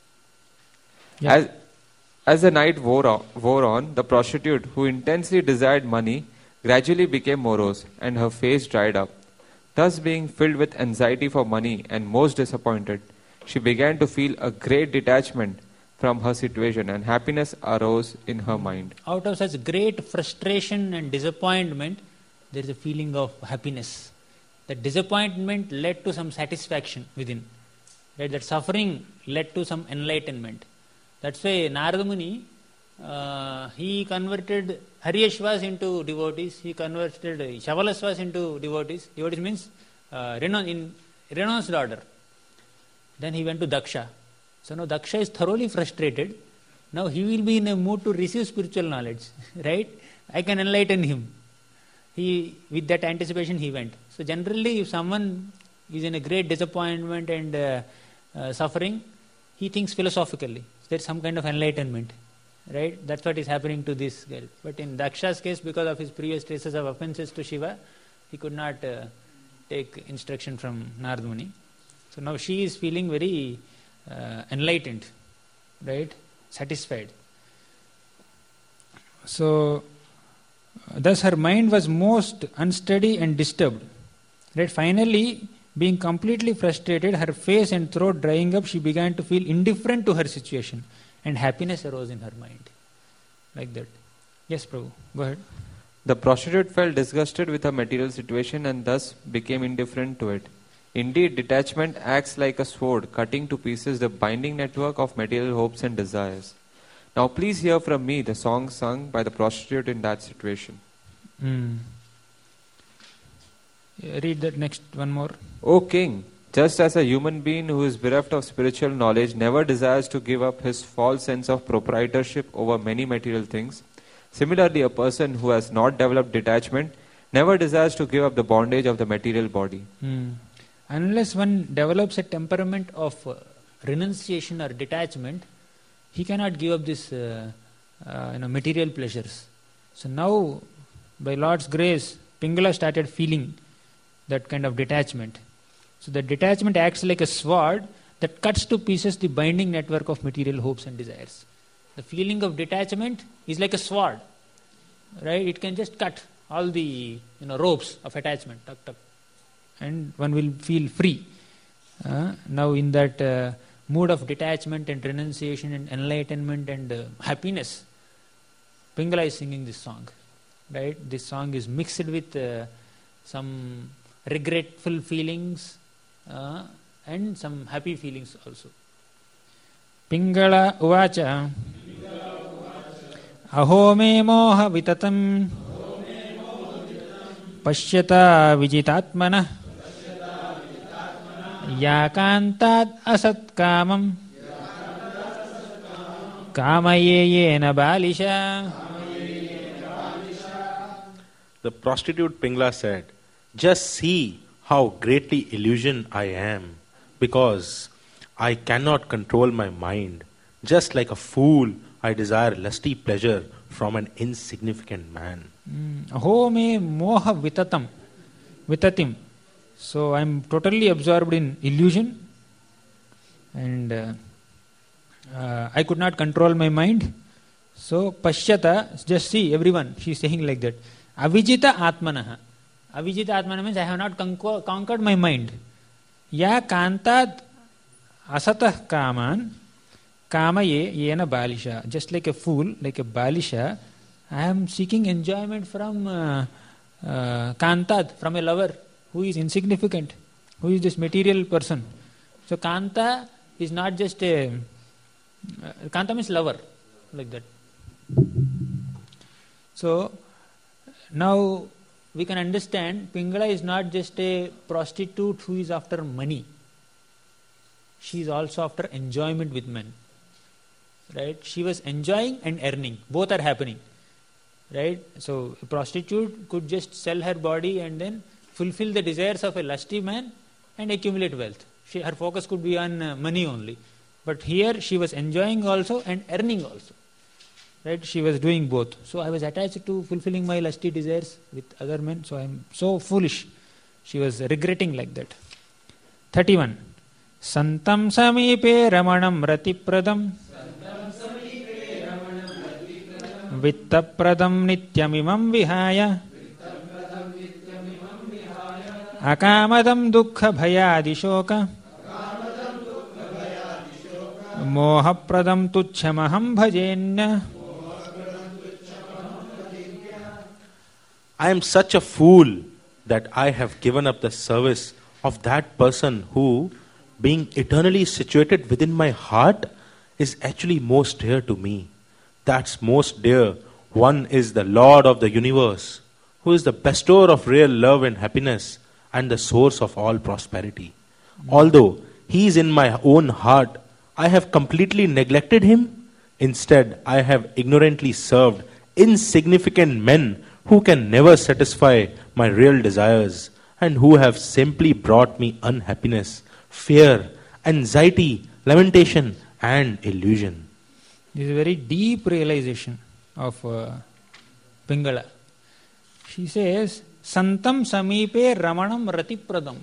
Yeah. As the night wore on, the prostitute, who intensely desired money, gradually became morose, and her face dried up. Thus, being filled with anxiety for money and most disappointed, she began to feel a great detachment from her situation, and happiness arose in her mind. Out of such great frustration and disappointment, there is a feeling of happiness. That disappointment led to some satisfaction within. Right? That suffering led to some enlightenment. That's why Narada Muni, he converted Haryashvas into devotees, he converted Shavalasvas into devotees. Devotees means in renounced order. Then he went to Daksha. So now Daksha is thoroughly frustrated. Now he will be in a mood to receive spiritual knowledge. Right? I can enlighten him. With that anticipation he went. So generally if someone is in a great disappointment and suffering, he thinks philosophically. There's some kind of enlightenment. Right? That's what is happening to this girl. But in Daksha's case, because of his previous traces of offenses to Shiva, he could not take instruction from Narada Muni. So now she is feeling very enlightened, right? Satisfied. So, thus her mind was most unsteady and disturbed. Right? Finally, being completely frustrated, her face and throat drying up, she began to feel indifferent to her situation, and happiness arose in her mind. Like that. Yes, Prabhu, go ahead. The prostitute felt disgusted with her material situation and thus became indifferent to it. Indeed, detachment acts like a sword, cutting to pieces the binding network of material hopes and desires. Now please hear from me the song sung by the prostitute in that situation. Read that next one more. O king, just as a human being who is bereft of spiritual knowledge never desires to give up his false sense of proprietorship over many material things, similarly a person who has not developed detachment never desires to give up the bondage of the material body. Unless one develops a temperament of renunciation or detachment, he cannot give up this material pleasures. So now, by Lord's grace, Pingala started feeling that kind of detachment. So the detachment acts like a sword that cuts to pieces the binding network of material hopes and desires. The feeling of detachment is like a sword, right? It can just cut all the ropes of attachment, tuck, tuck, and one will feel free. Now in that mood of detachment and renunciation and enlightenment and happiness, Pingala is singing this song. Right? This song is mixed with some regretful feelings and some happy feelings also. Pingala uvacha aho me moha vitatam pashyata vijitatmana yakantad asatkamam kamayeyena balisha. The prostitute Pingala said, just see how greatly illusion I am, because I cannot control my mind. Just like a fool, I desire lusty pleasure from an insignificant man. Aho me moha vitatim. So I am totally absorbed in illusion, and I could not control my mind. So pashyata, just see everyone, she is saying like that. Avijita atmanaha. Avijita atmana means I have not conquered my mind. Ya kantad asatah kaman kamaye yena balisha. Just like a fool, like a balisha, I am seeking enjoyment from kantad, from a lover who is insignificant, who is this material person. So kanta is not just a kanta means lover, like that. So now we can understand Pingala is not just a prostitute who is after money. She is also after enjoyment with men. Right? She was enjoying and earning. Both are happening. Right? So a prostitute could just sell her body and then fulfill the desires of a lusty man and accumulate wealth. Her focus could be on money only. But here she was enjoying also and earning also. Right? She was doing both. So I was attached to fulfilling my lusty desires with other men. So I am so foolish. She was regretting like that. 31. Santam samipe ramanam ratipradam vittapradam nityamimam vihaya akamadam dukkha bhayadishoka mohapradam tuchhamaham bhajenya. I am such a fool that I have given up the service of that person who, being eternally situated within my heart, is actually most dear to me. That's most dear. One is the Lord of the universe, who is the bestower of real love and happiness and the source of all prosperity. Although he is in my own heart, I have completely neglected him. Instead, I have ignorantly served insignificant men who can never satisfy my real desires and who have simply brought me unhappiness, fear, anxiety, lamentation and illusion. This is a very deep realization of Pingala. She says, Santam samipe ramanam ratipradam.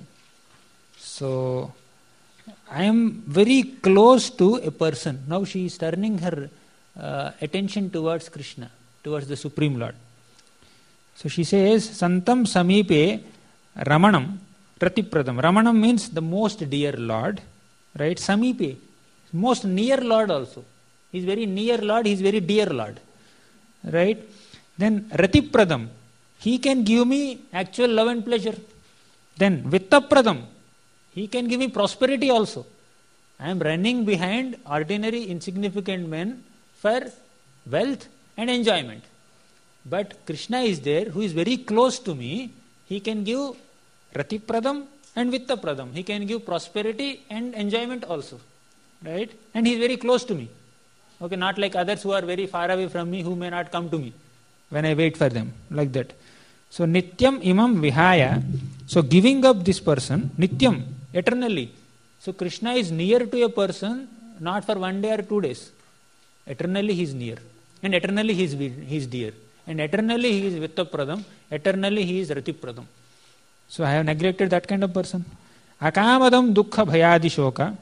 So, I am very close to a person. Now she is turning her attention towards Krishna, towards the Supreme Lord. So she says, Santam samipe ramanam ratipradam. Ramanam means the most dear Lord, right? Samipe, most near Lord also. He is very near Lord, he is very dear Lord, right? Then ratipradam, he can give me actual love and pleasure. Then vittapradam, he can give me prosperity also. I am running behind ordinary insignificant men for wealth and enjoyment. But Krishna is there, who is very close to me. He can give ratipradam and vittapradam. He can give prosperity and enjoyment also. Right? And he is very close to me. Okay, not like others who are very far away from me, who may not come to me when I wait for them. Like that. So nityam imam vihaya. So giving up this person, nityam, eternally. So Krishna is near to a person, not for 1 day or 2 days. Eternally he is near. And eternally he is dear. And eternally he is vittapradam, eternally he is ratipradam. So I have neglected that kind of person. Akamadam dukkha bhayadishoka.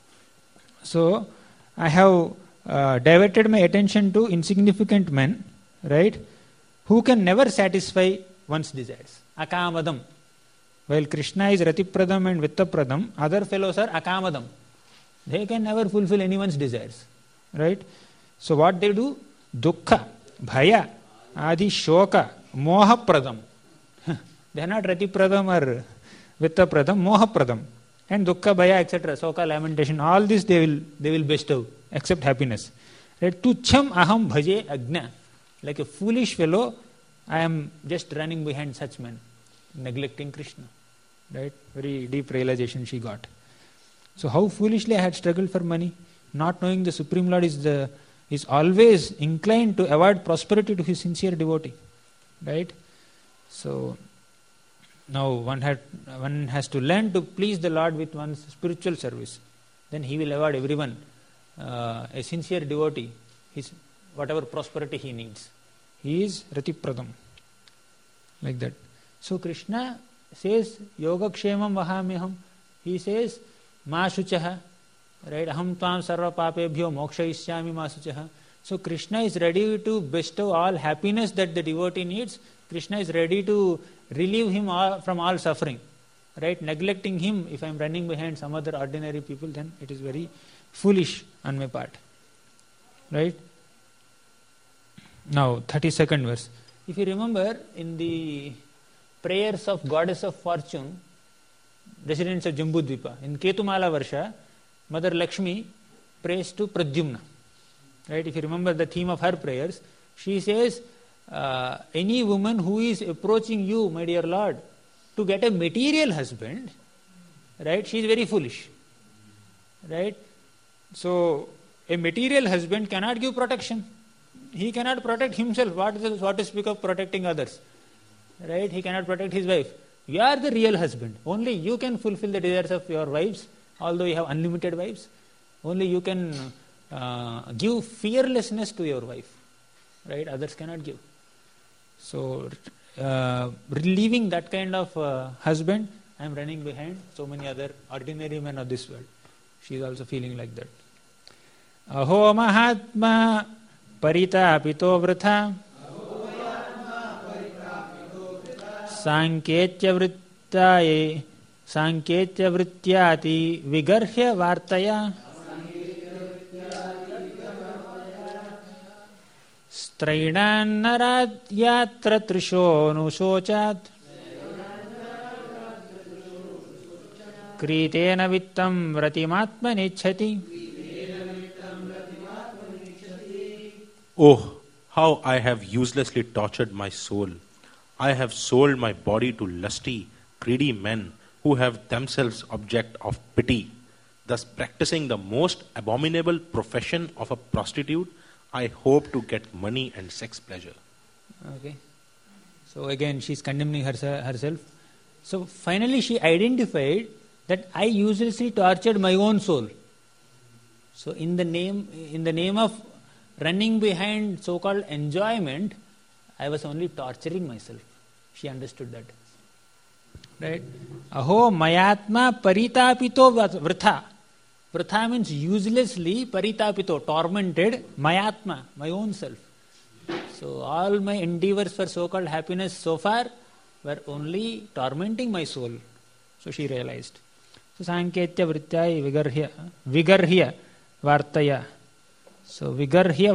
So I have diverted my attention to insignificant men, right, who can never satisfy one's desires. Akamadam. While Krishna is ratipradam and vittapradam, other fellows are akamadam. They can never fulfill anyone's desires. Right? So what they do? Dukkha, bhaya, adi shoka, moha pradam. They are not ratipradam or vittapradam, moha pradam. And dukkha, bhaya, etc., soka, lamentation, all this they will bestow, except happiness. Right? Tuchham aham bhaje agna. Like a foolish fellow, I am just running behind such men, neglecting Krishna. Right? Very deep realization she got. So how foolishly I had struggled for money, not knowing the Supreme Lord is always inclined to award prosperity to his sincere devotee. Right? So now one has to learn to please the Lord with one's spiritual service. Then he will award everyone, a sincere devotee, his whatever prosperity he needs. He is ratipradam. Like that. So Krishna says, Yogakshemam vahamyaham. He says, Ma shuchaha. Right? Aham tvam sarva papebhyo mokshayishyami ma shuchaha. So Krishna is ready to bestow all happiness that the devotee needs. Krishna is ready to relieve him from all suffering. Right? Neglecting him, if I am running behind some other ordinary people, then it is very foolish on my part. Right? Now, 32nd verse. If you remember, in the prayers of Goddess of Fortune, residents of Jambudvipa, in Ketumala Varsha, Mother Lakshmi prays to Pradyumna. Right? If you remember the theme of her prayers, she says, any woman who is approaching you, my dear Lord, to get a material husband, right, she is very foolish. Right? So, a material husband cannot give protection. He cannot protect himself. What to speak of protecting others? Right? He cannot protect his wife. You are the real husband. Only you can fulfill the desires of your wives, although you have unlimited wives. Only you can give fearlessness to your wife. Right? Others cannot give. So, relieving that kind of husband, I am running behind so many other ordinary men of this world. She is also feeling like that. Aho mahatma paritapito vritha sanketya vrityati vigarhya vartaya strainannarat yatra trisho nusochat kritena vittam vratimatma nichhati. Oh, how I have uselessly tortured my soul. I have sold my body to lusty, greedy men who have themselves object of pity. Thus practicing the most abominable profession of a prostitute, I hope to get money and sex pleasure. Okay. So again she is condemning herself. So finally she identified that I uselessly tortured my own soul. So in the name of running behind so-called enjoyment, I was only torturing myself. She understood that. Right? Aho mayatma paritapito vritha. Vritha means uselessly, paritapito, tormented, mayatma, my own self. So all my endeavors for so-called happiness so far were only tormenting my soul. So she realized. So sanketya vrityai vigarhya vartaya. So vigarhya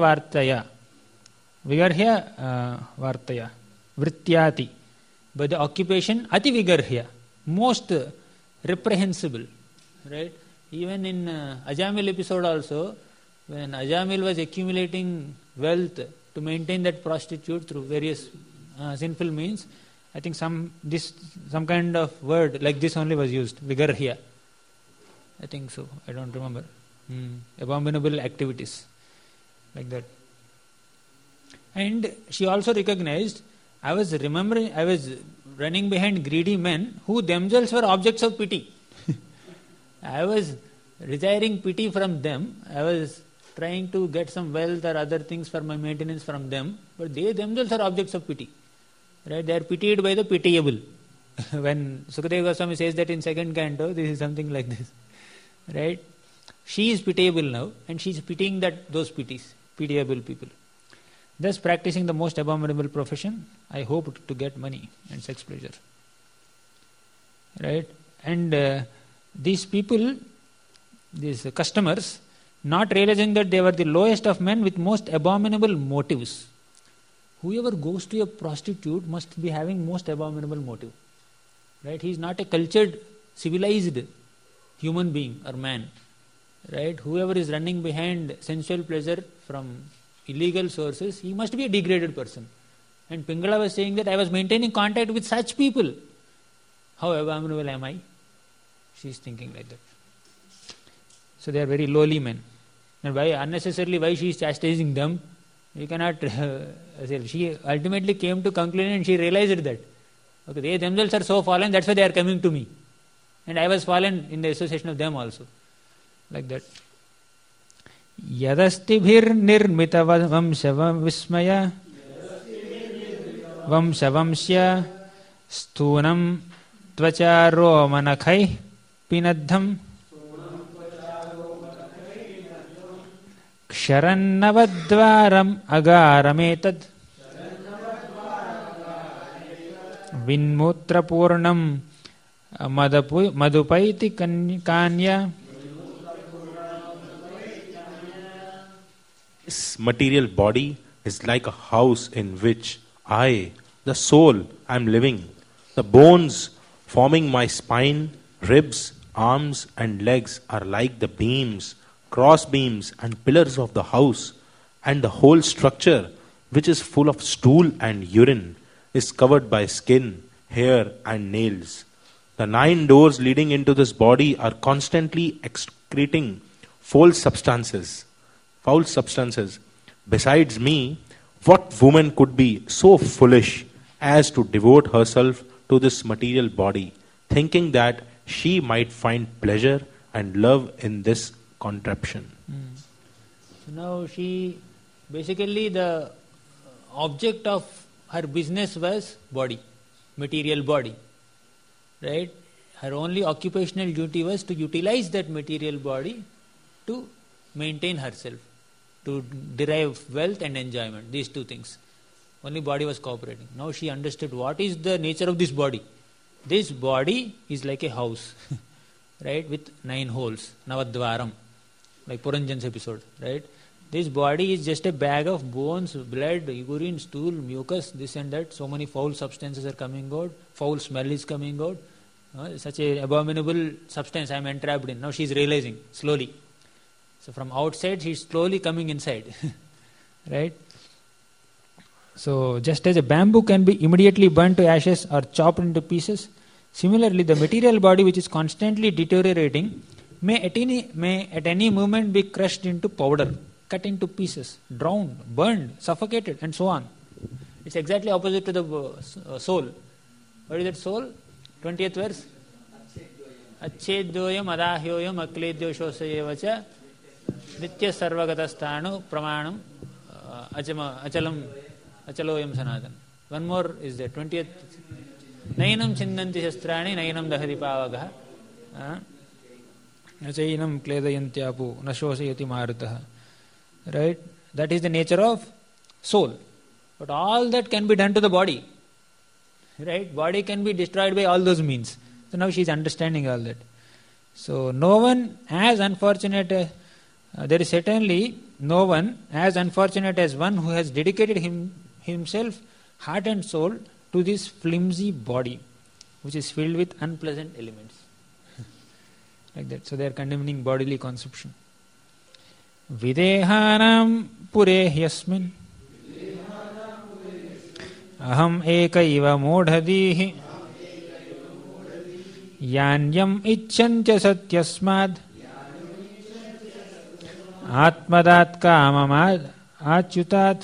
vartaya, vrityati, by the occupation ati vigarhya, most reprehensible, right? Even in Ajamil episode also, when Ajamil was accumulating wealth to maintain that prostitute through various sinful means, I think some kind of word like this only was used, vigarhya. I think so, I don't remember. Abominable activities. Like that. And she also recognized, I was running behind greedy men who themselves were objects of pity. I was desiring pity from them. I was trying to get some wealth or other things for my maintenance from them, but they themselves are objects of pity. Right? They are pitied by the pitiable. When Sukadeva Goswami says that in second canto, this is something like this. Right? She is pitiable now, and she is pitying those pitiable people. Thus practicing the most abominable profession, I hope to get money and sex pleasure. Right? And these people, these customers, not realizing that they were the lowest of men with most abominable motives. Whoever goes to a prostitute must be having most abominable motive. Right? He is not a cultured, civilized human being or man, right? Whoever is running behind sensual pleasure from illegal sources, he must be a degraded person. And Pingala was saying that I was maintaining contact with such people. How abominable am I? She is thinking like that. So they are very lowly men. And why she is chastising them? You cannot. She ultimately came to conclusion and she realized that. Okay, they themselves are so fallen, that's why they are coming to me. And I was fallen in the association of them also. Like that. Yadastibhir nirmita vamshavam vismaya vamshavamsya sthunam tvacharo manakhai pinadham ksharannavadvaram agaраметад vinmutrapurnam madupaiti kanya. This material body is like a house in which I, the soul, am living. The bones forming my spine, ribs, arms and legs are like the beams, cross beams and pillars of the house, and the whole structure, which is full of stool and urine, is covered by skin, hair and nails. The 9 doors leading into this body are constantly excreting foul substances. Besides me, what woman could be so foolish as to devote herself to this material body, thinking that she might find pleasure and love in this contraption? So now basically the object of her business was body, material body, right? Her only occupational duty was to utilize that material body to maintain herself, to derive wealth and enjoyment, these 2 things. Only body was cooperating. Now she understood what is the nature of this body. This body is like a house, right, with 9 holes, Navadvaram, like Puranjan's episode, right? This body is just a bag of bones, blood, urine, stool, mucus, this and that. So many foul substances are coming out, foul smell is coming out. Such a abominable substance I am entrapped in. Now she is realizing, slowly. So from outside she is slowly coming inside. Right? So just as a bamboo can be immediately burnt to ashes or chopped into pieces, similarly the material body which is constantly deteriorating may at any moment be crushed into powder, cut into pieces, drowned, burned, suffocated and so on. It's exactly opposite to the soul. What is that soul? 20th verse. Achedyoyam adahyoyam akledyoshosayavacha nitya sarvagatastanu pramanam achaloyam sanatan. One more is there, 20th. Nainam chindanti shastrani nainam dahati pavagaha nachainam kledayantyapu nashosayati marutaha. Right? That is the nature of soul. But all that can be done to the body. Right? Body can be destroyed by all those means. So now she is understanding all that. So no one as unfortunate, there is certainly no one as unfortunate as one who has dedicated himself, heart and soul, to this flimsy body, which is filled with unpleasant elements. Like that. So they are condemning bodily consumption. Videhanam pure hyasmin aham ekaiva modhadihi yanyam icchantya satyasmad atmadat kamamad achyutat.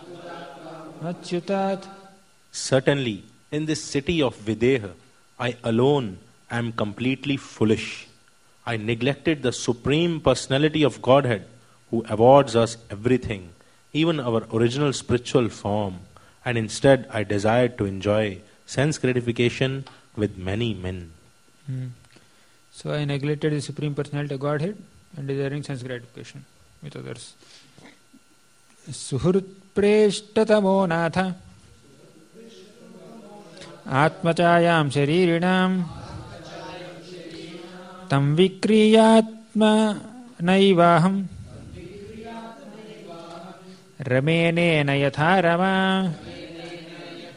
Certainly, in this city of Videha, I alone am completely foolish. I neglected the Supreme Personality of Godhead, who awards us everything, even our original spiritual form, and instead I desired to enjoy sense gratification with many men. So I neglected the Supreme Personality of Godhead and desiring sense gratification with others. Suhrit preshtatamo natha atmachayam sharirinam tam vikriyatma naivaham ramene nayatha rama.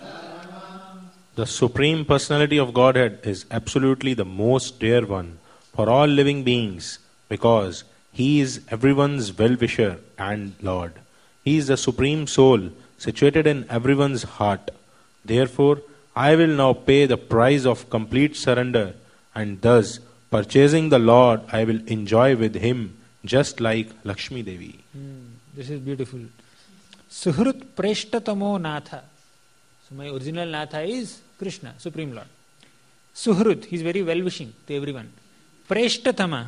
The Supreme Personality of Godhead is absolutely the most dear one, for all living beings, because He is everyone's well-wisher and Lord. He is the Supreme Soul situated in everyone's heart. Therefore, I will now pay the price of complete surrender, and thus, purchasing the Lord, I will enjoy with Him, just like Lakshmi Devi. This is beautiful. Suhrut Preshtatamo Natha. So my original Natha is Krishna, Supreme Lord. Suhrut, he is very well-wishing to everyone. Preshtatama,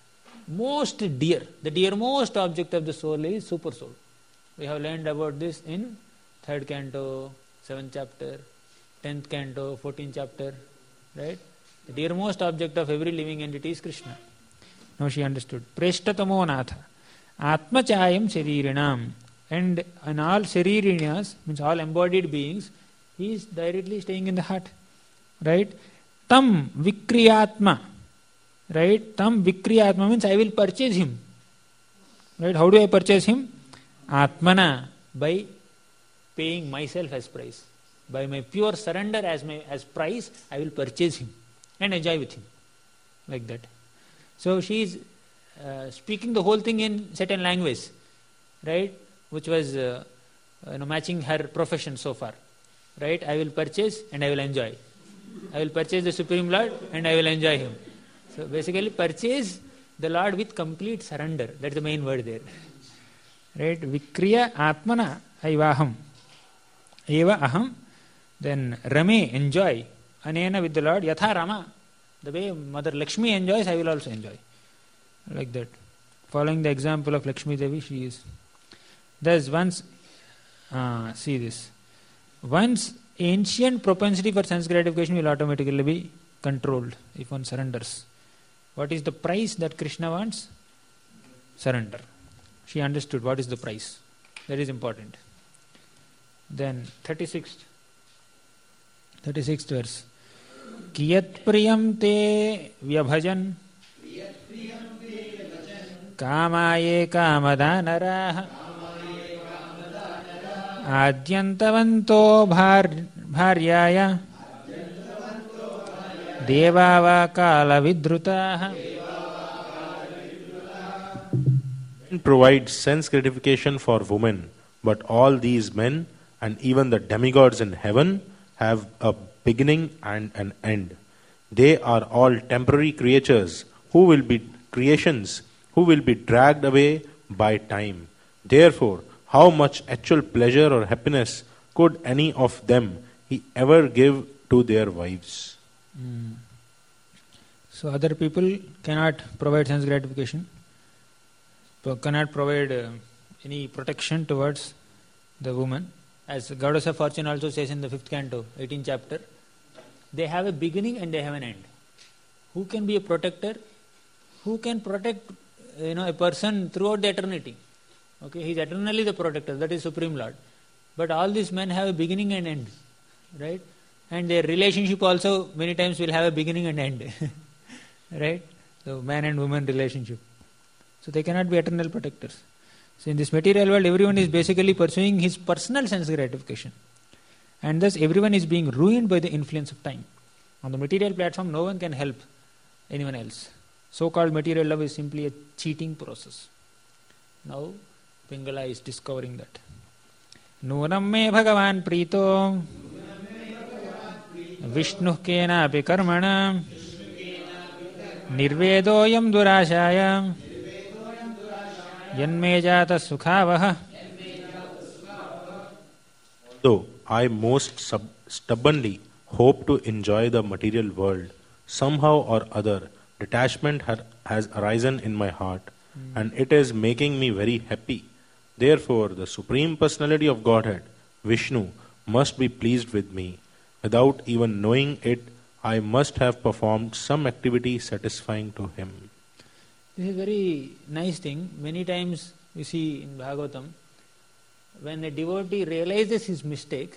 most dear. The dearmost object of the soul is Super Soul. We have learned about this in 3rd canto, 7th chapter, 10th canto, 14th chapter. Right? The dearmost object of every living entity is Krishna. Now she understood. Preshtatamo Natha. Atmachayam Sharirinam. And in all Sharirinas, means all embodied beings, he is directly staying in the heart. Right? Tam Vikriyatma. Right? Tam Vikriyatma means I will purchase him. Right? How do I purchase him? Atmana, by paying myself as price. By my pure surrender as price, I will purchase him and enjoy with him. Like that. So she is speaking the whole thing in certain language. Right? Which was matching her profession so far. Right? I will purchase and I will enjoy. I will purchase the Supreme Lord and I will enjoy him. So basically purchase the Lord with complete surrender. That's the main word there. Right? Vikriya Atmana Aivaham. Eva Aham. Then Rame, enjoy. Anena with the Lord. Yatha Rama. The way Mother Lakshmi enjoys, I will also enjoy. Like that. Following the example of Lakshmi Devi, she is. Thus once, see this. One's ancient propensity for sense gratification will automatically be controlled if one surrenders. What is the price that Krishna wants? Surrender. She understood what is the price. That is important. Then 36th verse. Kiyat priyam te vyabhajan kamaye kamadanaraha adyantavanto bharyaya devava kala vidrutaha. Provides sense gratification for women, but all these men and even the demigods in heaven have a beginning and an end. They are all temporary creatures who will be dragged away by time. Therefore, how much actual pleasure or happiness could any of them ever give to their wives? So other people cannot provide sense gratification, cannot provide any protection towards the woman. As Goddess of Fortune also says in the 5th canto, 18th chapter, they have a beginning and they have an end. Who can be a protector? Who can protect a person throughout the eternity? Okay, he is eternally the protector, that is Supreme Lord. But all these men have a beginning and end. Right? And their relationship also many times will have a beginning and end. Right? So man and woman relationship. So they cannot be eternal protectors. So in this material world, everyone is basically pursuing his personal sense gratification. And thus everyone is being ruined by the influence of time. On the material platform, no one can help anyone else. So-called material love is simply a cheating process. Now, Pingala is discovering that. Nunam me bhagavan prito Vishnu kena api karmana Nirvedoyam durashaya Yanme jata sukhavah. Though I most stubbornly hope to enjoy the material world, somehow or other detachment has arisen in my heart, and it is making me very happy. Therefore, the Supreme Personality of Godhead, Vishnu, must be pleased with me. Without even knowing it, I must have performed some activity satisfying to him. This is a very nice thing. Many times we see in Bhagavatam, when a devotee realizes his mistake,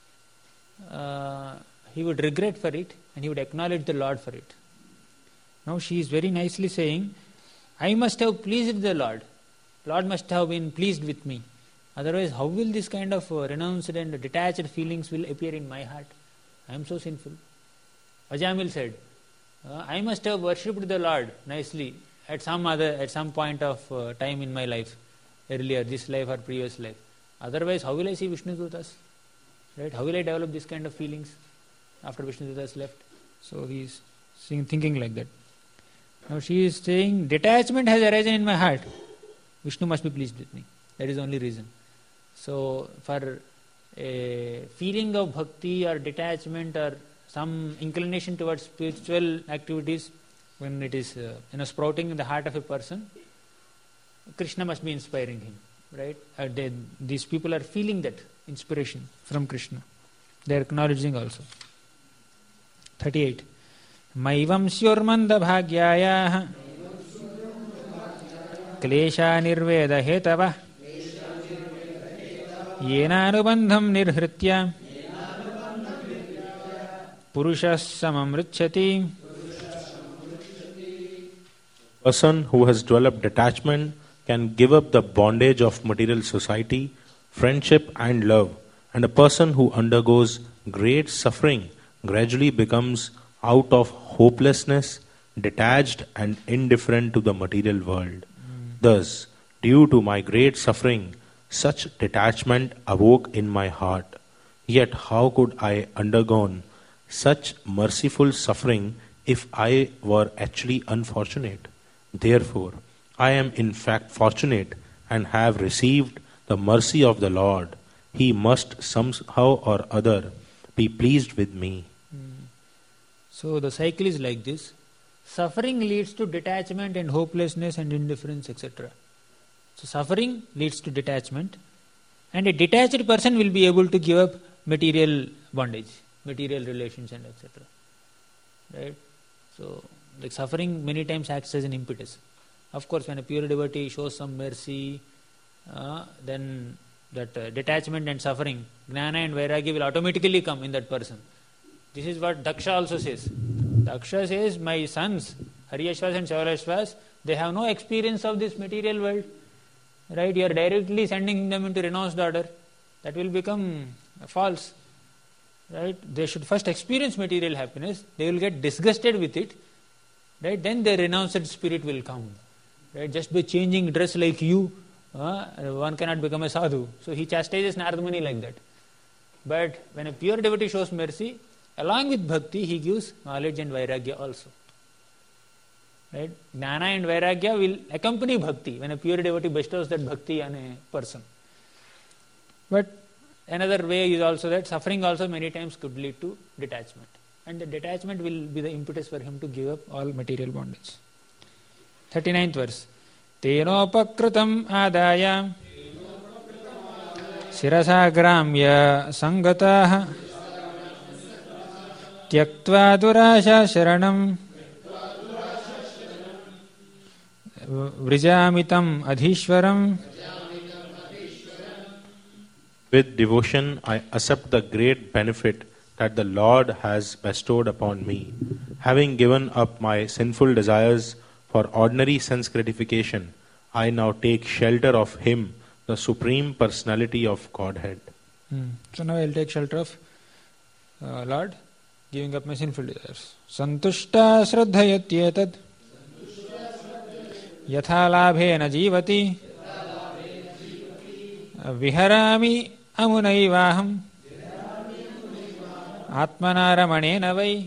he would regret for it and he would acknowledge the Lord for it. Now she is very nicely saying, I must have pleased the Lord. Lord must have been pleased with me. Otherwise, how will this kind of renounced and detached feelings will appear in my heart? I am so sinful. Ajamil said, I must have worshipped the Lord nicely at some point of time in my life, earlier, this life or previous life. Otherwise, how will I see Vishnu Dutas? Right? How will I develop this kind of feelings after Vishnu Dutas left? So he is thinking like that. Now she is saying, detachment has arisen in my heart. Vishnu must be pleased with me. That is the only reason. So for a feeling of bhakti or detachment or some inclination towards spiritual activities, when it is sprouting in the heart of a person, Krishna must be inspiring him, right? These people are feeling that inspiration from Krishna. They are acknowledging also. 38. Maivam syurmanda bhagyaya klesha nirveda hetava yena anubandham nirhritya purushas samamrichyati. Person who has developed detachment can give up the bondage of material society, friendship and love, and a person who undergoes great suffering gradually becomes out of hopelessness, detached and indifferent to the material world. Thus, due to my great suffering, such detachment awoke in my heart. Yet how could I undergone such merciful suffering if I were actually unfortunate? Therefore, I am in fact fortunate and have received the mercy of the Lord. He must somehow or other be pleased with me. So the cycle is like this. Suffering leads to detachment and hopelessness and indifference, etc. So suffering leads to detachment, and a detached person will be able to give up material bondage, material relations and etc. Right? So like suffering many times acts as an impetus. Of course, when a pure devotee shows some mercy, then that detachment and suffering, jnana and vairagya will automatically come in that person. This is what Daksha also says. Daksha says, my sons, Haryashvas and Shavalashvas, they have no experience of this material world. Right? You are directly sending them into renounced order. That will become false. Right? They should first experience material happiness. They will get disgusted with it. Right? Then their renounced spirit will come. Right? Just by changing dress like you, one cannot become a sadhu. So he chastises Narada Muni like that. But when a pure devotee shows mercy, along with bhakti, he gives knowledge and vairagya also. Right? Jnana and vairagya will accompany bhakti when a pure devotee bestows that bhakti on a person. But another way is also that suffering also many times could lead to detachment. And the detachment will be the impetus for him to give up all material bondage. 39th verse. Tenopakritam adaya sirasa gramya sangatah tyaktva durasha sharanam vrijamitam adhishwaram. With devotion, I accept the great benefit that the Lord has bestowed upon me. Having given up my sinful desires for ordinary sense gratification, I now take shelter of Him, the Supreme Personality of Godhead. So now I will take shelter of Lord, giving up my sinful desires. Santushta shraddhayatyetad yatha labhena jivati viharami amunaivaham atmana ramanena vai.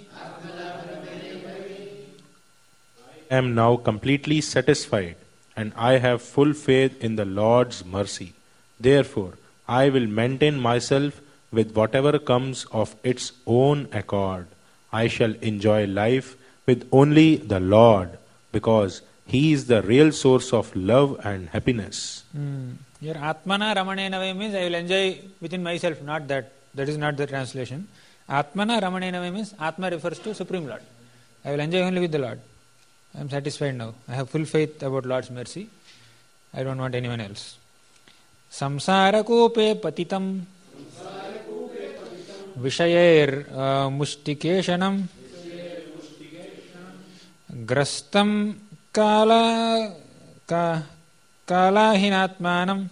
I am now completely satisfied and I have full faith in the Lord's mercy. Therefore, I will maintain myself with whatever comes of its own accord. I shall enjoy life with only the Lord because He is the real source of love and happiness. Here Atmana Ramanena Vai means I will enjoy within myself, not that. That is not the translation. Atmana Ramanena Vai means Atma refers to Supreme Lord. I will enjoy only with the Lord. I am satisfied now. I have full faith about Lord's mercy. I don't want anyone else. Samsara kope patitam vishayer mustikeshanam grastam kalahinatmanam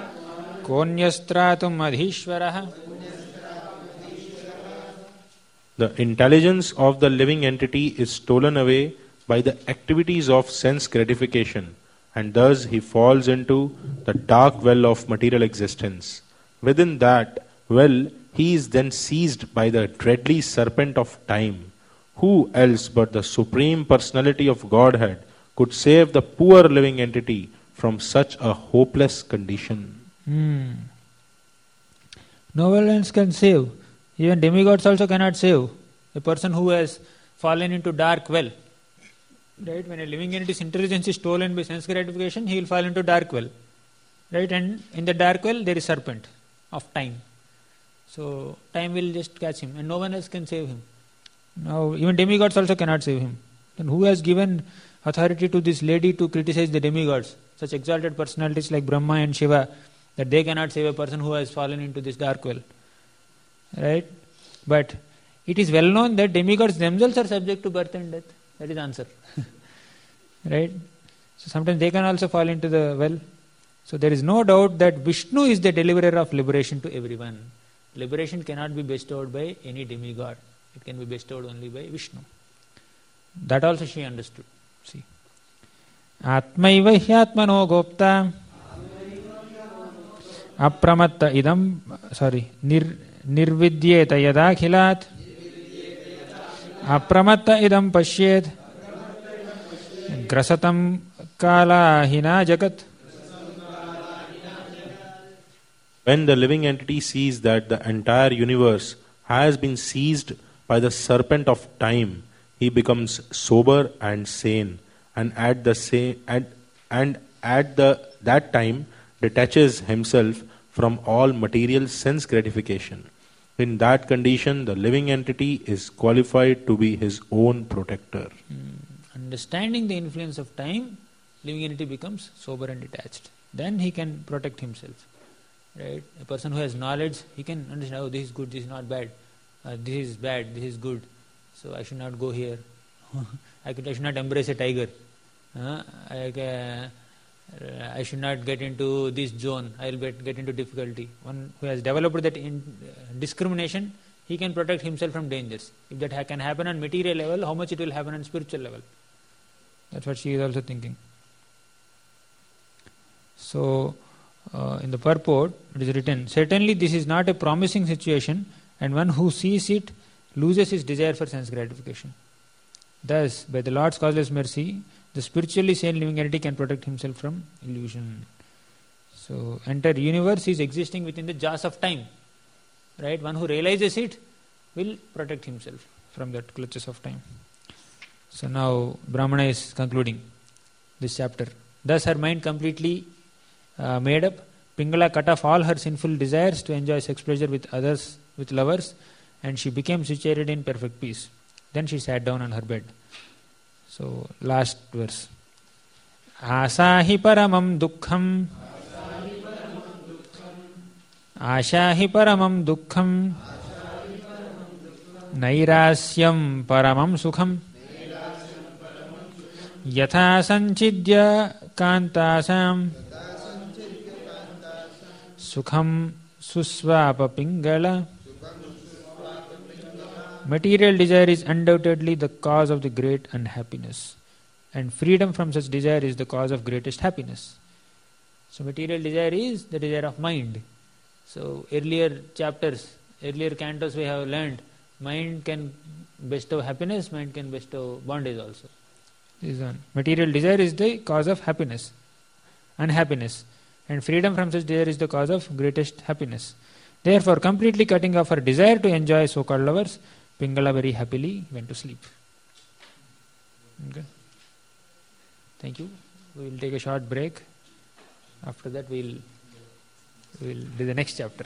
konyastratum adhishvaraha. The intelligence of the living entity is stolen away by the activities of sense gratification, and thus he falls into the dark well of material existence. Within that well, he is then seized by the deadly serpent of time. Who else but the Supreme Personality of Godhead could save the poor living entity from such a hopeless condition? No one else can save. Even demigods also cannot save a person who has fallen into dark well. Right? When a living entity's intelligence is stolen by sense gratification, he will fall into dark well. Right? And in the dark well there is serpent of time. So time will just catch him and no one else can save him. Now even demigods also cannot save him. Then who has given authority to this lady to criticize the demigods? Such exalted personalities like Brahma and Shiva, that they cannot save a person who has fallen into this dark well. Right? But it is well known that demigods themselves are subject to birth and death. That is the answer. Right? So sometimes they can also fall into the well. So there is no doubt that Vishnu is the deliverer of liberation to everyone. Liberation cannot be bestowed by any demigod. It can be bestowed only by Vishnu. That also she understood. See. Atmaiva hyatmano gopta apramatta idam nirvidyeta yadakhilat apramatta idam pashyet grasatam kalahina jagat. When the living entity sees that the entire universe has been seized by the serpent of time, he becomes sober and sane, and at that time detaches himself from all material sense gratification. In that condition, the living entity is qualified to be his own protector. Understanding the influence of time, living entity becomes sober and detached. Then he can protect himself. Right? A person who has knowledge, he can understand, oh, this is good, this is not bad. This is bad, this is good. So I should not go here. I should not embrace a tiger. I should not get into this zone. I will get into difficulty. One who has developed that discrimination, he can protect himself from dangers. If that can happen on material level, how much it will happen on spiritual level? That's what she is also thinking. So, in the purport, it is written, certainly this is not a promising situation, and one who sees it loses his desire for sense gratification. Thus, by the Lord's causeless mercy, the spiritually sane living entity can protect himself from illusion. So, entire universe is existing within the jaws of time. Right? One who realizes it will protect himself from that clutches of time. So now Brahmana is concluding this chapter. Thus her mind completely made up, Pingala cut off all her sinful desires to enjoy sex pleasure with others, with lovers, and she became situated in perfect peace. Then she sat down on her bed. So last verse. Asahi paramam dukkham Ashahi paramam dukkham Nairasyam paramam sukham Yatha sanchidya kantasam Sukham susvapa pingala. Material desire is undoubtedly the cause of the great unhappiness, and freedom from such desire is the cause of greatest happiness. So material desire is the desire of mind. So earlier chapters, earlier cantos we have learned, mind can bestow happiness, mind can bestow bondage also. This one. Material desire is the cause of happiness, unhappiness, and freedom from such desire is the cause of greatest happiness. Therefore, completely cutting off her desire to enjoy so-called lovers, Pingala very happily went to sleep. Okay. Thank you. We will take a short break. After that, we will do the next chapter.